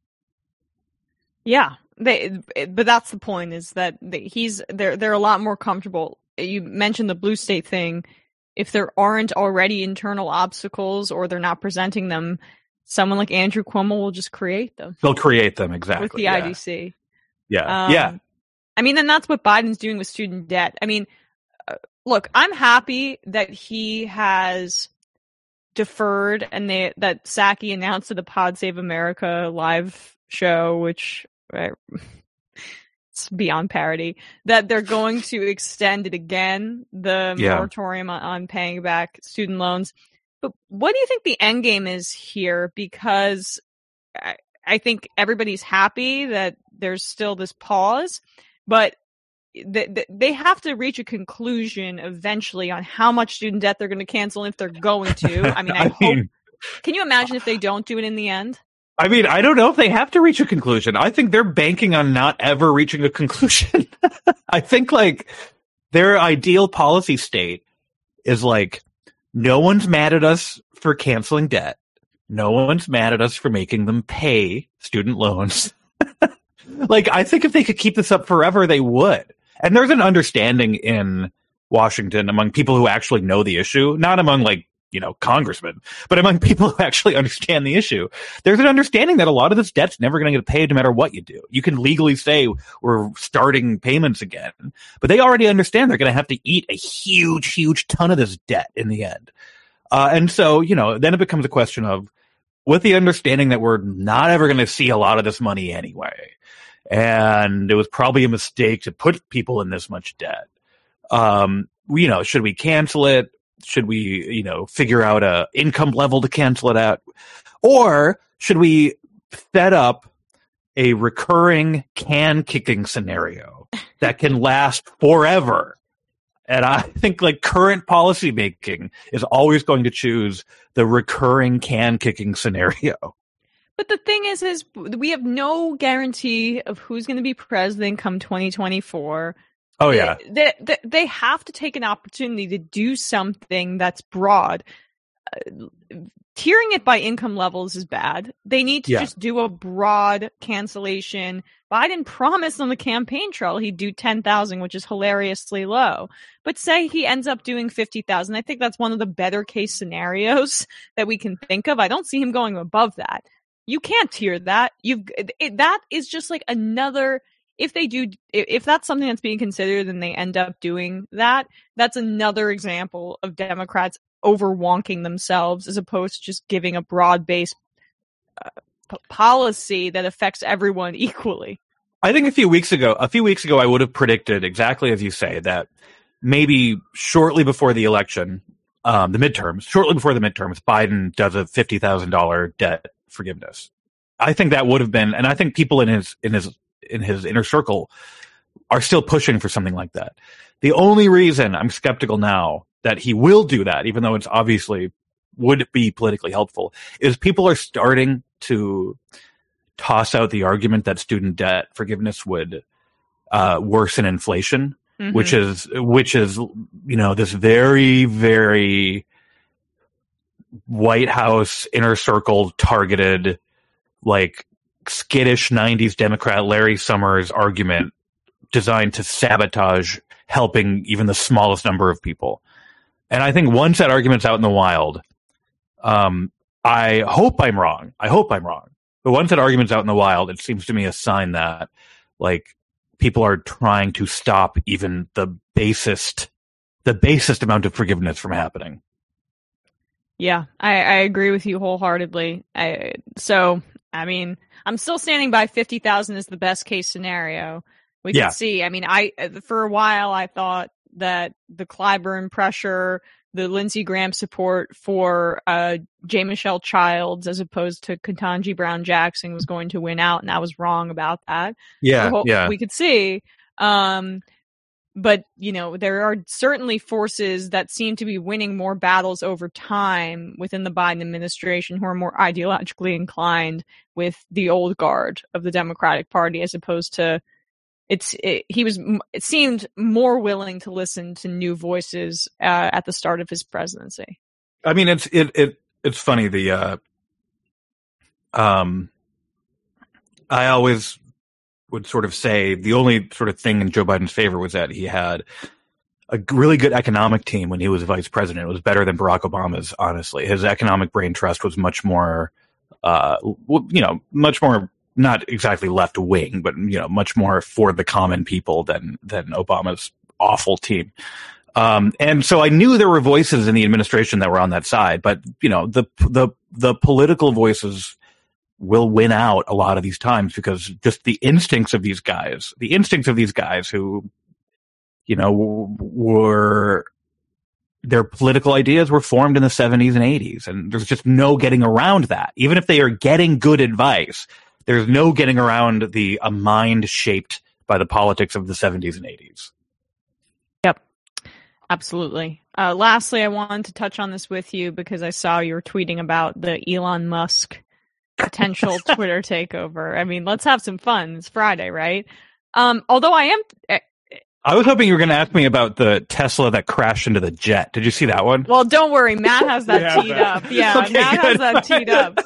Yeah, they, but that's the point, is that they, he's they're they're a lot more comfortable. You mentioned the blue state thing. If there aren't already internal obstacles or they're not presenting them, someone like Andrew Cuomo will just create them. They'll create them, exactly. With the yeah. I D C. Yeah. Um, yeah. I mean, and that's what Biden's doing with student debt. I mean, uh, look, I'm happy that he has deferred and they, that Psaki announced at the Pod Save America live show, which uh, it's beyond parody, that they're going to extend it again, the Yeah. moratorium on, on paying back student loans. But what do you think the end game is here? Because I, I think everybody's happy that there's still this pause, but th- th- they have to reach a conclusion eventually on how much student debt they're going to cancel and if they're going to. I mean, I, I hope. mean, Can you imagine if they don't do it in the end? I mean, I don't know if they have to reach a conclusion. I think they're banking on not ever reaching a conclusion. I think, like, their ideal policy state is, like, no one's mad at us for canceling debt. No one's mad at us for making them pay student loans. Like, I think if they could keep this up forever, they would. And there's an understanding in Washington among people who actually know the issue, not among, like, you know, congressmen, but among people who actually understand the issue. There's an understanding that a lot of this debt's never going to get paid no matter what you do. You can legally say we're starting payments again, but they already understand they're going to have to eat a huge, huge ton of this debt in the end. Uh, and so, you know, then it becomes a question of, with the understanding that we're not ever going to see a lot of this money anyway, and it was probably a mistake to put people in this much debt. Um, you know, should we cancel it? Should we, you know, figure out a income level to cancel it at? Or should we set up a recurring can kicking scenario that can last forever? And I think, like, current policy making is always going to choose the recurring can kicking scenario. But the thing is, is we have no guarantee of who's going to be president come twenty twenty-four. Oh, yeah. They, they, they have to take an opportunity to do something that's broad. Uh, tiering it by income levels is bad. They need to Yeah. just do a broad cancellation. Biden promised on the campaign trail he'd do ten thousand, which is hilariously low. But say he ends up doing fifty thousand. I think that's one of the better case scenarios that we can think of. I don't see him going above that. You can't tier that. You've it, that is just like another. If they do, if that's something that's being considered and they end up doing that, that's another example of Democrats over-wonking themselves as opposed to just giving a broad-based uh, p- policy that affects everyone equally. I think a few weeks ago, a few weeks ago, I would have predicted exactly as you say that maybe shortly before the election, um, the midterms, shortly before the midterms, Biden does a fifty thousand dollars debt forgiveness. I think that would have been, and I think people in his in his in his inner circle are still pushing for something like that. The only reason I'm skeptical now that he will do that, even though it's obviously would be politically helpful, is people are starting to toss out the argument that student debt forgiveness would uh, worsen inflation, mm-hmm. which is, which is, you know, this very, very White House inner circle targeted, like, skittish nineties Democrat Larry Summers argument designed to sabotage helping even the smallest number of people. And I think once that argument's out in the wild, um, I hope I'm wrong. I hope I'm wrong. But once that argument's out in the wild, it seems to me a sign that, like, people are trying to stop even the basest, the basest amount of forgiveness from happening. Yeah, I, I agree with you wholeheartedly. I, so, I mean, I'm still standing by fifty thousand as the best case scenario. We Yeah. can see. I mean, I for a while I thought that the Clyburn pressure, the Lindsey Graham support for uh, J. Michelle Childs as opposed to Ketanji Brown Jackson was going to win out, and I was wrong about that. Yeah, So ho- yeah. we could see. Um, but, you know, there are certainly forces that seem to be winning more battles over time within the Biden administration who are more ideologically inclined with the old guard of the Democratic Party, as opposed to it's it, he was it seemed more willing to listen to new voices uh, at the start of his presidency. I mean, it's it it it's funny. The uh, um, I always would sort of say the only sort of thing in Joe Biden's favor was that he had a really good economic team when he was vice president. It was better than Barack Obama's, honestly. His economic brain trust was much more, uh, you know, much more, not exactly left wing, but, you know, much more for the common people than, than Obama's awful team. Um, and so I knew there were voices in the administration that were on that side, but, you know, the, the, the political voices will win out a lot of these times because just the instincts of these guys, the instincts of these guys who, you know, were, their political ideas were formed in the seventies and eighties. And there's just no getting around that. Even if they are getting good advice, there's no getting around the a mind shaped by the politics of the seventies and eighties. Yep. Absolutely. Uh, lastly, I wanted to touch on this with you because I saw you were tweeting about the Elon Musk potential Twitter takeover. I mean, let's have some fun. It's Friday, right? Um, although I am... Uh, I was hoping you were going to ask me about the Tesla that crashed into the jet. Did you see that one? Well, don't worry. Matt has that teed that. up. Yeah, okay, Matt good. has that teed up.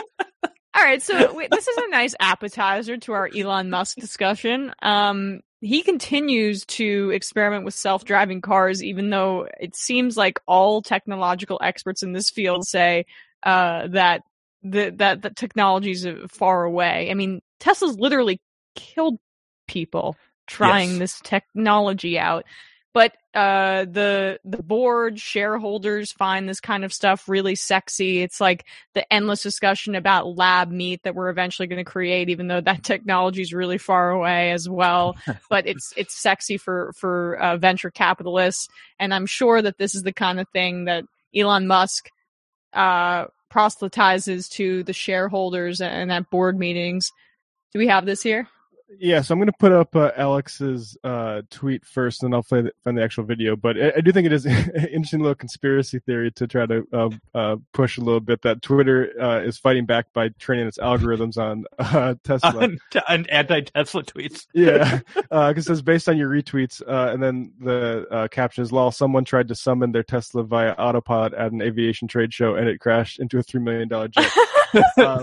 All right, so wait, this is a nice appetizer to our Elon Musk discussion. Um, he continues to experiment with self-driving cars, even though it seems like all technological experts in this field say uh, that the that the technology is far away. I mean, Tesla's literally killed people trying yes. this technology out. But uh, the the board shareholders find this kind of stuff really sexy. It's like the endless discussion about lab meat that we're eventually going to create, even though that technology is really far away as well. But it's it's sexy for for uh, venture capitalists, and I'm sure that this is the kind of thing that Elon Musk uh, proselytizes to the shareholders and at board meetings. Do we have this here? Yeah, so I'm going to put up uh, Alex's uh, tweet first, and I'll play the, find the actual video. But I, I do think it is an interesting little conspiracy theory to try to uh, uh, push a little bit that Twitter uh, is fighting back by training its algorithms on uh, Tesla. On, on anti-Tesla tweets. Yeah, because uh, it says, based on your retweets, uh, and then the uh, caption is, lol, someone tried to summon their Tesla via autopilot at an aviation trade show, and it crashed into a three million dollars jet. um,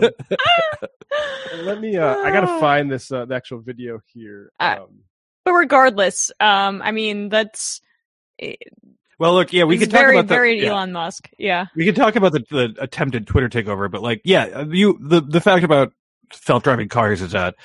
let me, uh, I got to find this uh, the actual video here. Um, uh, but regardless, um, I mean, that's... Well, look, yeah, we could talk very, about the, very yeah. Elon Musk. Yeah, we could talk about the, the attempted Twitter takeover, but like, yeah, you the the fact about self-driving cars is that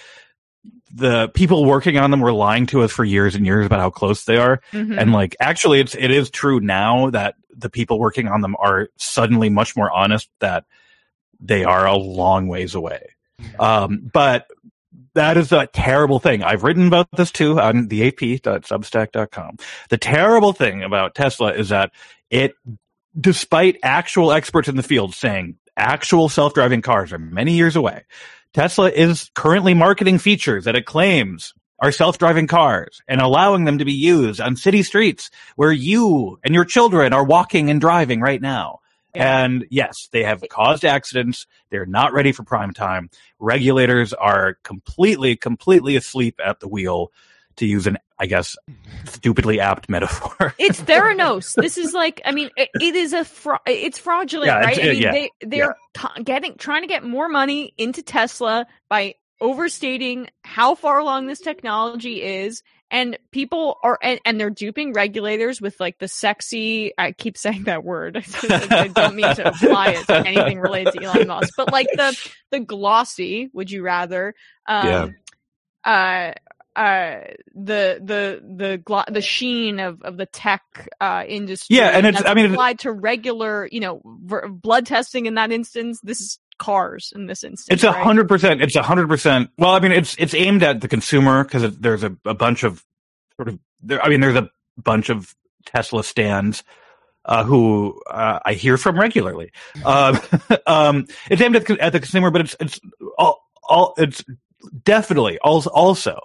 the people working on them were lying to us for years and years about how close they are, mm-hmm. and like, actually, it's it is true now that the people working on them are suddenly much more honest that they are a long ways away. Um, but that is a terrible thing. I've written about this too on the A P dot substack dot com. The terrible thing about Tesla is that it, despite actual experts in the field saying actual self-driving cars are many years away, Tesla is currently marketing features that it claims are self-driving cars and allowing them to be used on city streets where you and your children are walking and driving right now. Yeah. And yes, they have caused accidents. They're not ready for prime time. Regulators are completely, completely asleep at the wheel, to use an, I guess, stupidly apt metaphor. It's Theranos. This is like, I mean, it, it is a, fra- it's fraudulent, yeah, right? It's, I mean, yeah, they, they're yeah. t- getting, trying to get more money into Tesla by overstating how far along this technology is. And people are, and, and they're duping regulators with like the sexy, I keep saying that word. I don't mean to apply it to anything related to Elon Musk, but like the, the glossy, would you rather, um, yeah. uh, uh, the, the, the, glo- the sheen of, of the tech, uh, industry. Yeah. And it's, I mean, applied to regular, you know, ver- blood testing in that instance. This is cars in this instance. It's a hundred percent. It's a hundred percent. Well, I mean, it's it's aimed at the consumer because there's a, a bunch of sort of there. I mean, there's a bunch of Tesla stands uh, who uh, I hear from regularly. Um, um, it's aimed at, at the consumer, but it's it's all, all it's definitely also also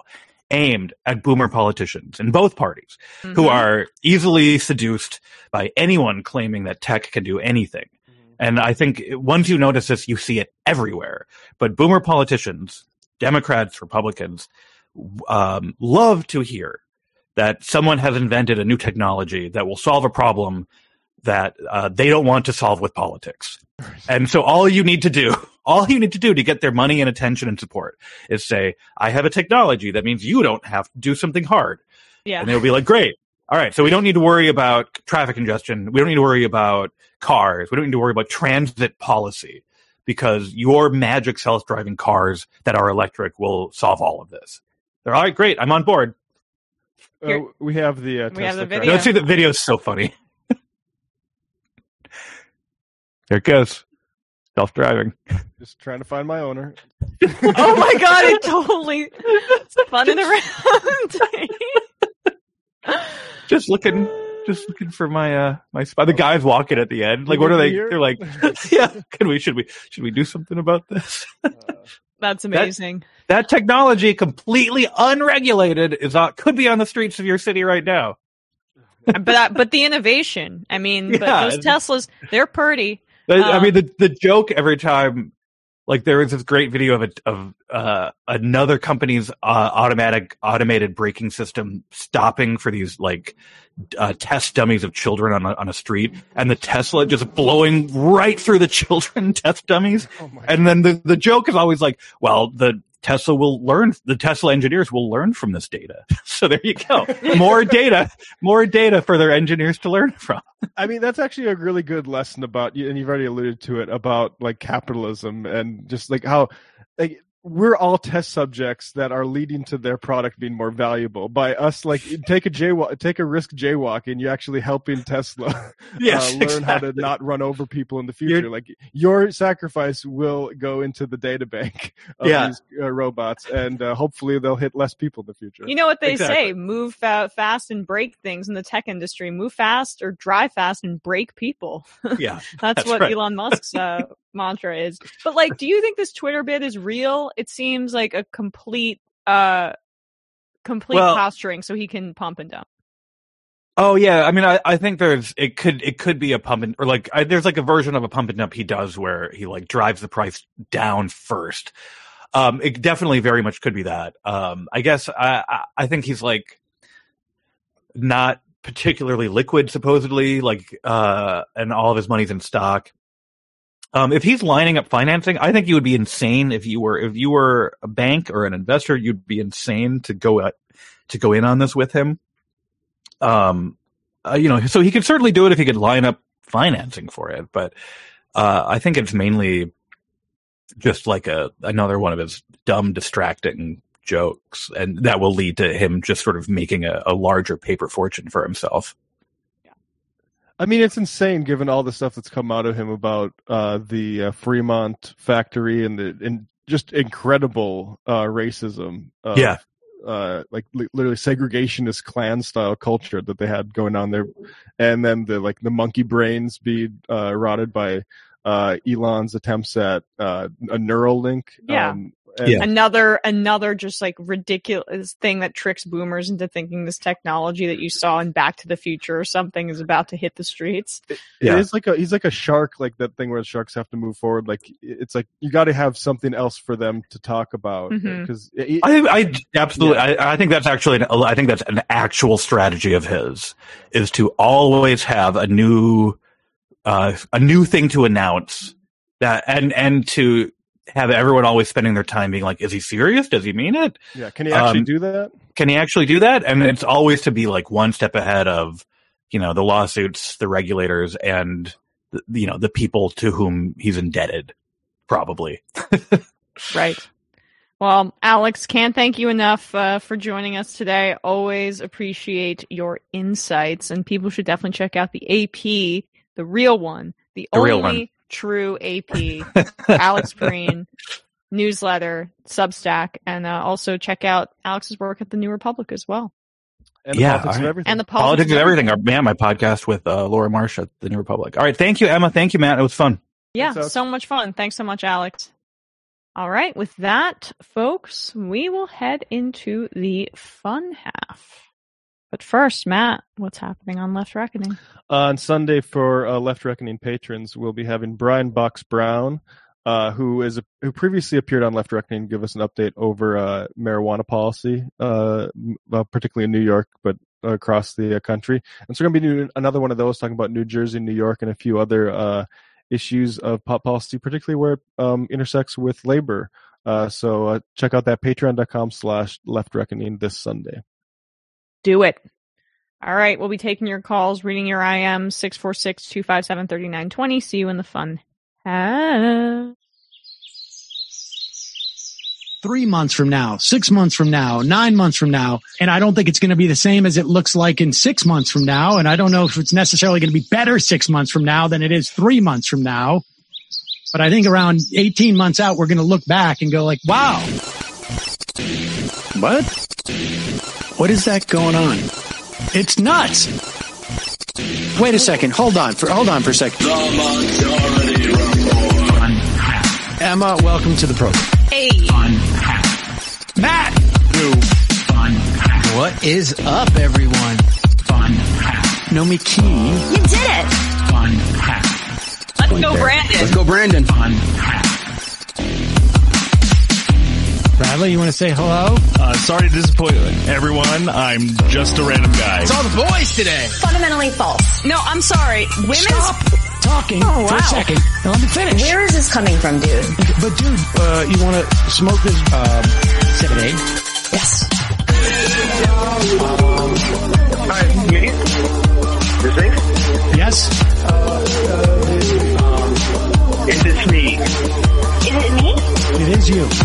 aimed at boomer politicians in both parties Mhm. who are easily seduced by anyone claiming that tech can do anything. And I think once you notice this, you see it everywhere. But boomer politicians, Democrats, Republicans, um, love to hear that someone has invented a new technology that will solve a problem that uh, they don't want to solve with politics. And so all you need to do, all you need to do to get their money and attention and support is say, I have a technology that means you don't have to do something hard. Yeah. And they'll be like, great. All right. So we don't need to worry about traffic congestion. We don't need to worry about cars. We don't need to worry about transit policy because your magic self-driving cars that are electric will solve all of this. They're all right. Great. I'm on board. Uh, we have the uh, We have Tesla the crash. video. Let's see, the video is so funny. There it goes. Self-driving. Just trying to find my owner. Oh my god, it totally spun around. Just looking, just looking for my uh my spot. The guys walking at the end. Like, what are they? Here? They're like, yeah. Can we? Should we? Should we do something about this? That's amazing. That technology, completely unregulated, is on, could be on the streets of your city right now. but uh, but the innovation. I mean, but Yeah. those Teslas, they're pretty. I, I Um, mean, the the joke every time, like there was this great video of a, of uh, another company's uh, automatic automated braking system stopping for these like uh, test dummies of children on a, on a street, and the Tesla just blowing right through the children test dummies. Oh my And then the the joke is always like, well, the Tesla will learn, the Tesla engineers will learn from this data. So there you go. More data, more data for their engineers to learn from. I mean, that's actually a really good lesson about, and you've already alluded to it, about like capitalism and just like how like we're all test subjects that are leading to their product being more valuable by us. Like take a jaywalk, take a risk jaywalking. You're actually helping Tesla Yes, uh, learn how exactly. to not run over people in the future. You're- like your sacrifice will go into the data bank of Yeah. these uh, robots, and uh, hopefully they'll hit less people in the future. You know what they Exactly. say: move fa- fast and break things in the tech industry. Move fast or drive fast and break people. Yeah. That's, That's what right. Elon Musk's uh, mantra is. But like, do you think this Twitter bit is real? It seems like a complete, uh, complete Well- posturing so he can pump and dump. Oh yeah, I mean, I, I think there's it could it could be a pump and or like I, there's like a version of a pump and dump he does where he like drives the price down first. Um, it definitely very much could be that. Um, I guess I I, I think he's like not particularly liquid supposedly, like uh, and all of his money's in stock. Um, if he's lining up financing, I think you would be insane if you were if you were a bank or an investor. You'd be insane to go at, to go in on this with him. Um, uh, you know, so he could certainly do it if he could line up financing for it. But uh, I think it's mainly just like a another one of his dumb, distracting jokes, and that will lead to him just sort of making a, a larger paper fortune for himself. I mean, it's insane given all the stuff that's come out of him about uh, the uh, Fremont factory and the and just incredible uh, racism. Of, Yeah. Uh, like li- literally segregationist Klan style culture that they had going on there, and then the like the monkey brains be uh, rotted by uh, Elon's attempts at uh, a Neuralink. Yeah. Um, and Yeah. Another, another just like ridiculous thing that tricks boomers into thinking this technology that you saw in Back to the Future or something is about to hit the streets. Yeah. It is like a he's like a shark, like that thing where the sharks have to move forward. Like it's like you got to have something else for them to talk about Mhm. because I, I absolutely, I, I think that's actually, an, I think that's an actual strategy of his, is to always have a new, uh, a new thing to announce that, and and to have everyone always spending their time being like, is he serious? Does he mean it? yeah. Can he actually Um, do that? Can he actually do that? And it's always to be like one step ahead of, you know, the lawsuits, the regulators, and the, you know, the people to whom he's indebted, probably. Right. Well, Alex, can't thank you enough uh, for joining us today. Always appreciate your insights, and people should definitely check out the A P, the real one, the, The only real one. true A P, Alex Breen newsletter, Substack, and uh, also check out Alex's work at the New Republic as well. And the Yeah, politics of all right. everything. And the Politics politics and everything. Our, man, my podcast with uh, Laura Marsh at the New Republic. All right. Thank you, Emma. Thank you, Matt. It was fun. Yeah, Thanks, Alex. so much fun. Thanks so much, Alex. All right. With that, folks, we will head into the fun half. But first, Matt, what's happening on Left Reckoning? Uh, on Sunday for uh, Left Reckoning patrons, we'll be having Brian Box Brown, uh, who is a, who previously appeared on Left Reckoning, give us an update over uh, marijuana policy, uh, uh, particularly in New York, but across the uh, country. And so we're going to be doing another one of those, talking about New Jersey, New York, and a few other uh, issues of pop policy, particularly where it um, intersects with labor. Uh, so uh, check out that patreon.com slash Left Reckoning this Sunday. Do it. All right. We'll be taking your calls, reading your I M, six four six, two five seven, three nine two zero. See you in the fun half. Three months from now, six months from now, nine months from now, and I don't think it's going to be the same as it looks like in six months from now, and I don't know if it's necessarily going to be better six months from now than it is three months from now. But I think around eighteen months out, we're going to look back and go like, wow. What? What is that going on? It's nuts. Wait a second. Hold on for hold on for a second. Emma, welcome to the program. Hey. Fun. Matt. Who? Fun. What is up, everyone? Fun. Nomi Key. You did it. Fun. Let's Point go, there. Brandon. Let's go, Brandon. Fun. Bradley, you want to say hello? Uh, sorry to disappoint everyone. I'm just a random guy. It's all the boys today. Fundamentally false. No, I'm sorry. Women's Stop talking Oh, for wow. a second. Now let me finish. Where is this coming from, dude? But dude, uh, you want to smoke this um, seven eight? Yes. Hi, me? This is? Yes. Is this me? Is it me? It is you.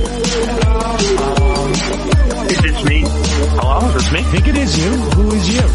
Is this me? Hello, is this me? I think it is you. Who is you?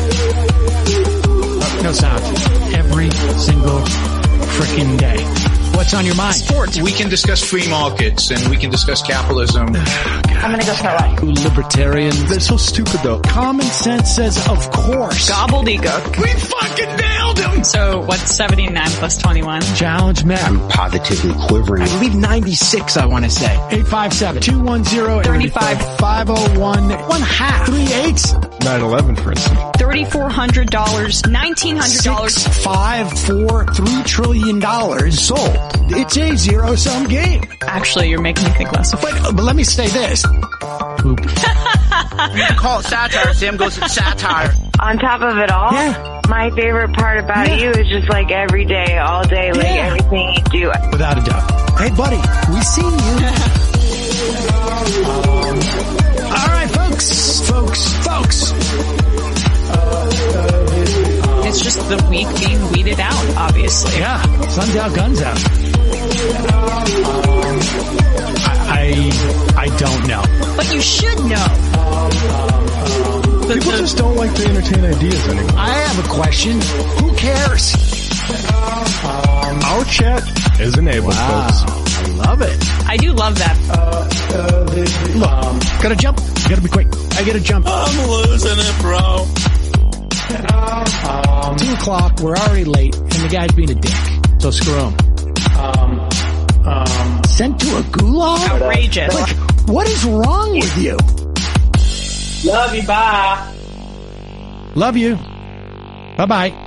Uh, no sound. Every single freaking day. What's on your mind? Sports. We can discuss free markets and we can discuss capitalism. I'm gonna go start life. Libertarians. They're so stupid though. Common sense says, of course. gobbledygook. We fucking nailed him! So what's seventy-nine plus twenty-one? Challenge Matt. I'm positively quivering. I believe ninety-six, I want to say. eight five seven, two one zero, thirty-five. five oh one, one half. Three eights. nine eleven, for instance. thirty-four hundred dollars, nineteen hundred dollars. Six, five, four, three trillion dollars sold. It's a zero-sum game. Actually, you're making me think less of it. But, but let me say this. Poop. Call it satire. Sam goes satire. On top of it all, Yeah. my favorite part about Yeah. you is just like every day, all day, like Yeah. everything you do. Without a doubt. Hey, buddy, we seen you. All right, folks, folks, folks. It's just the weak being weeded out, obviously. Yeah, sun's out, guns out. I, I, I don't know. But you should know. The, People the, just don't like to entertain ideas anymore. I have a question. Who cares? Our chat is enabled, Wow. folks. I love it. I do love that. Look, gotta jump. Gotta be quick. I gotta jump. I'm losing it, bro. Um, Two o'clock. We're already late, and the guy's being a dick. So screw him. Um, um, sent to a gulag? Outrageous. Like, what is wrong with you? Love you, bye. Love you. Bye bye.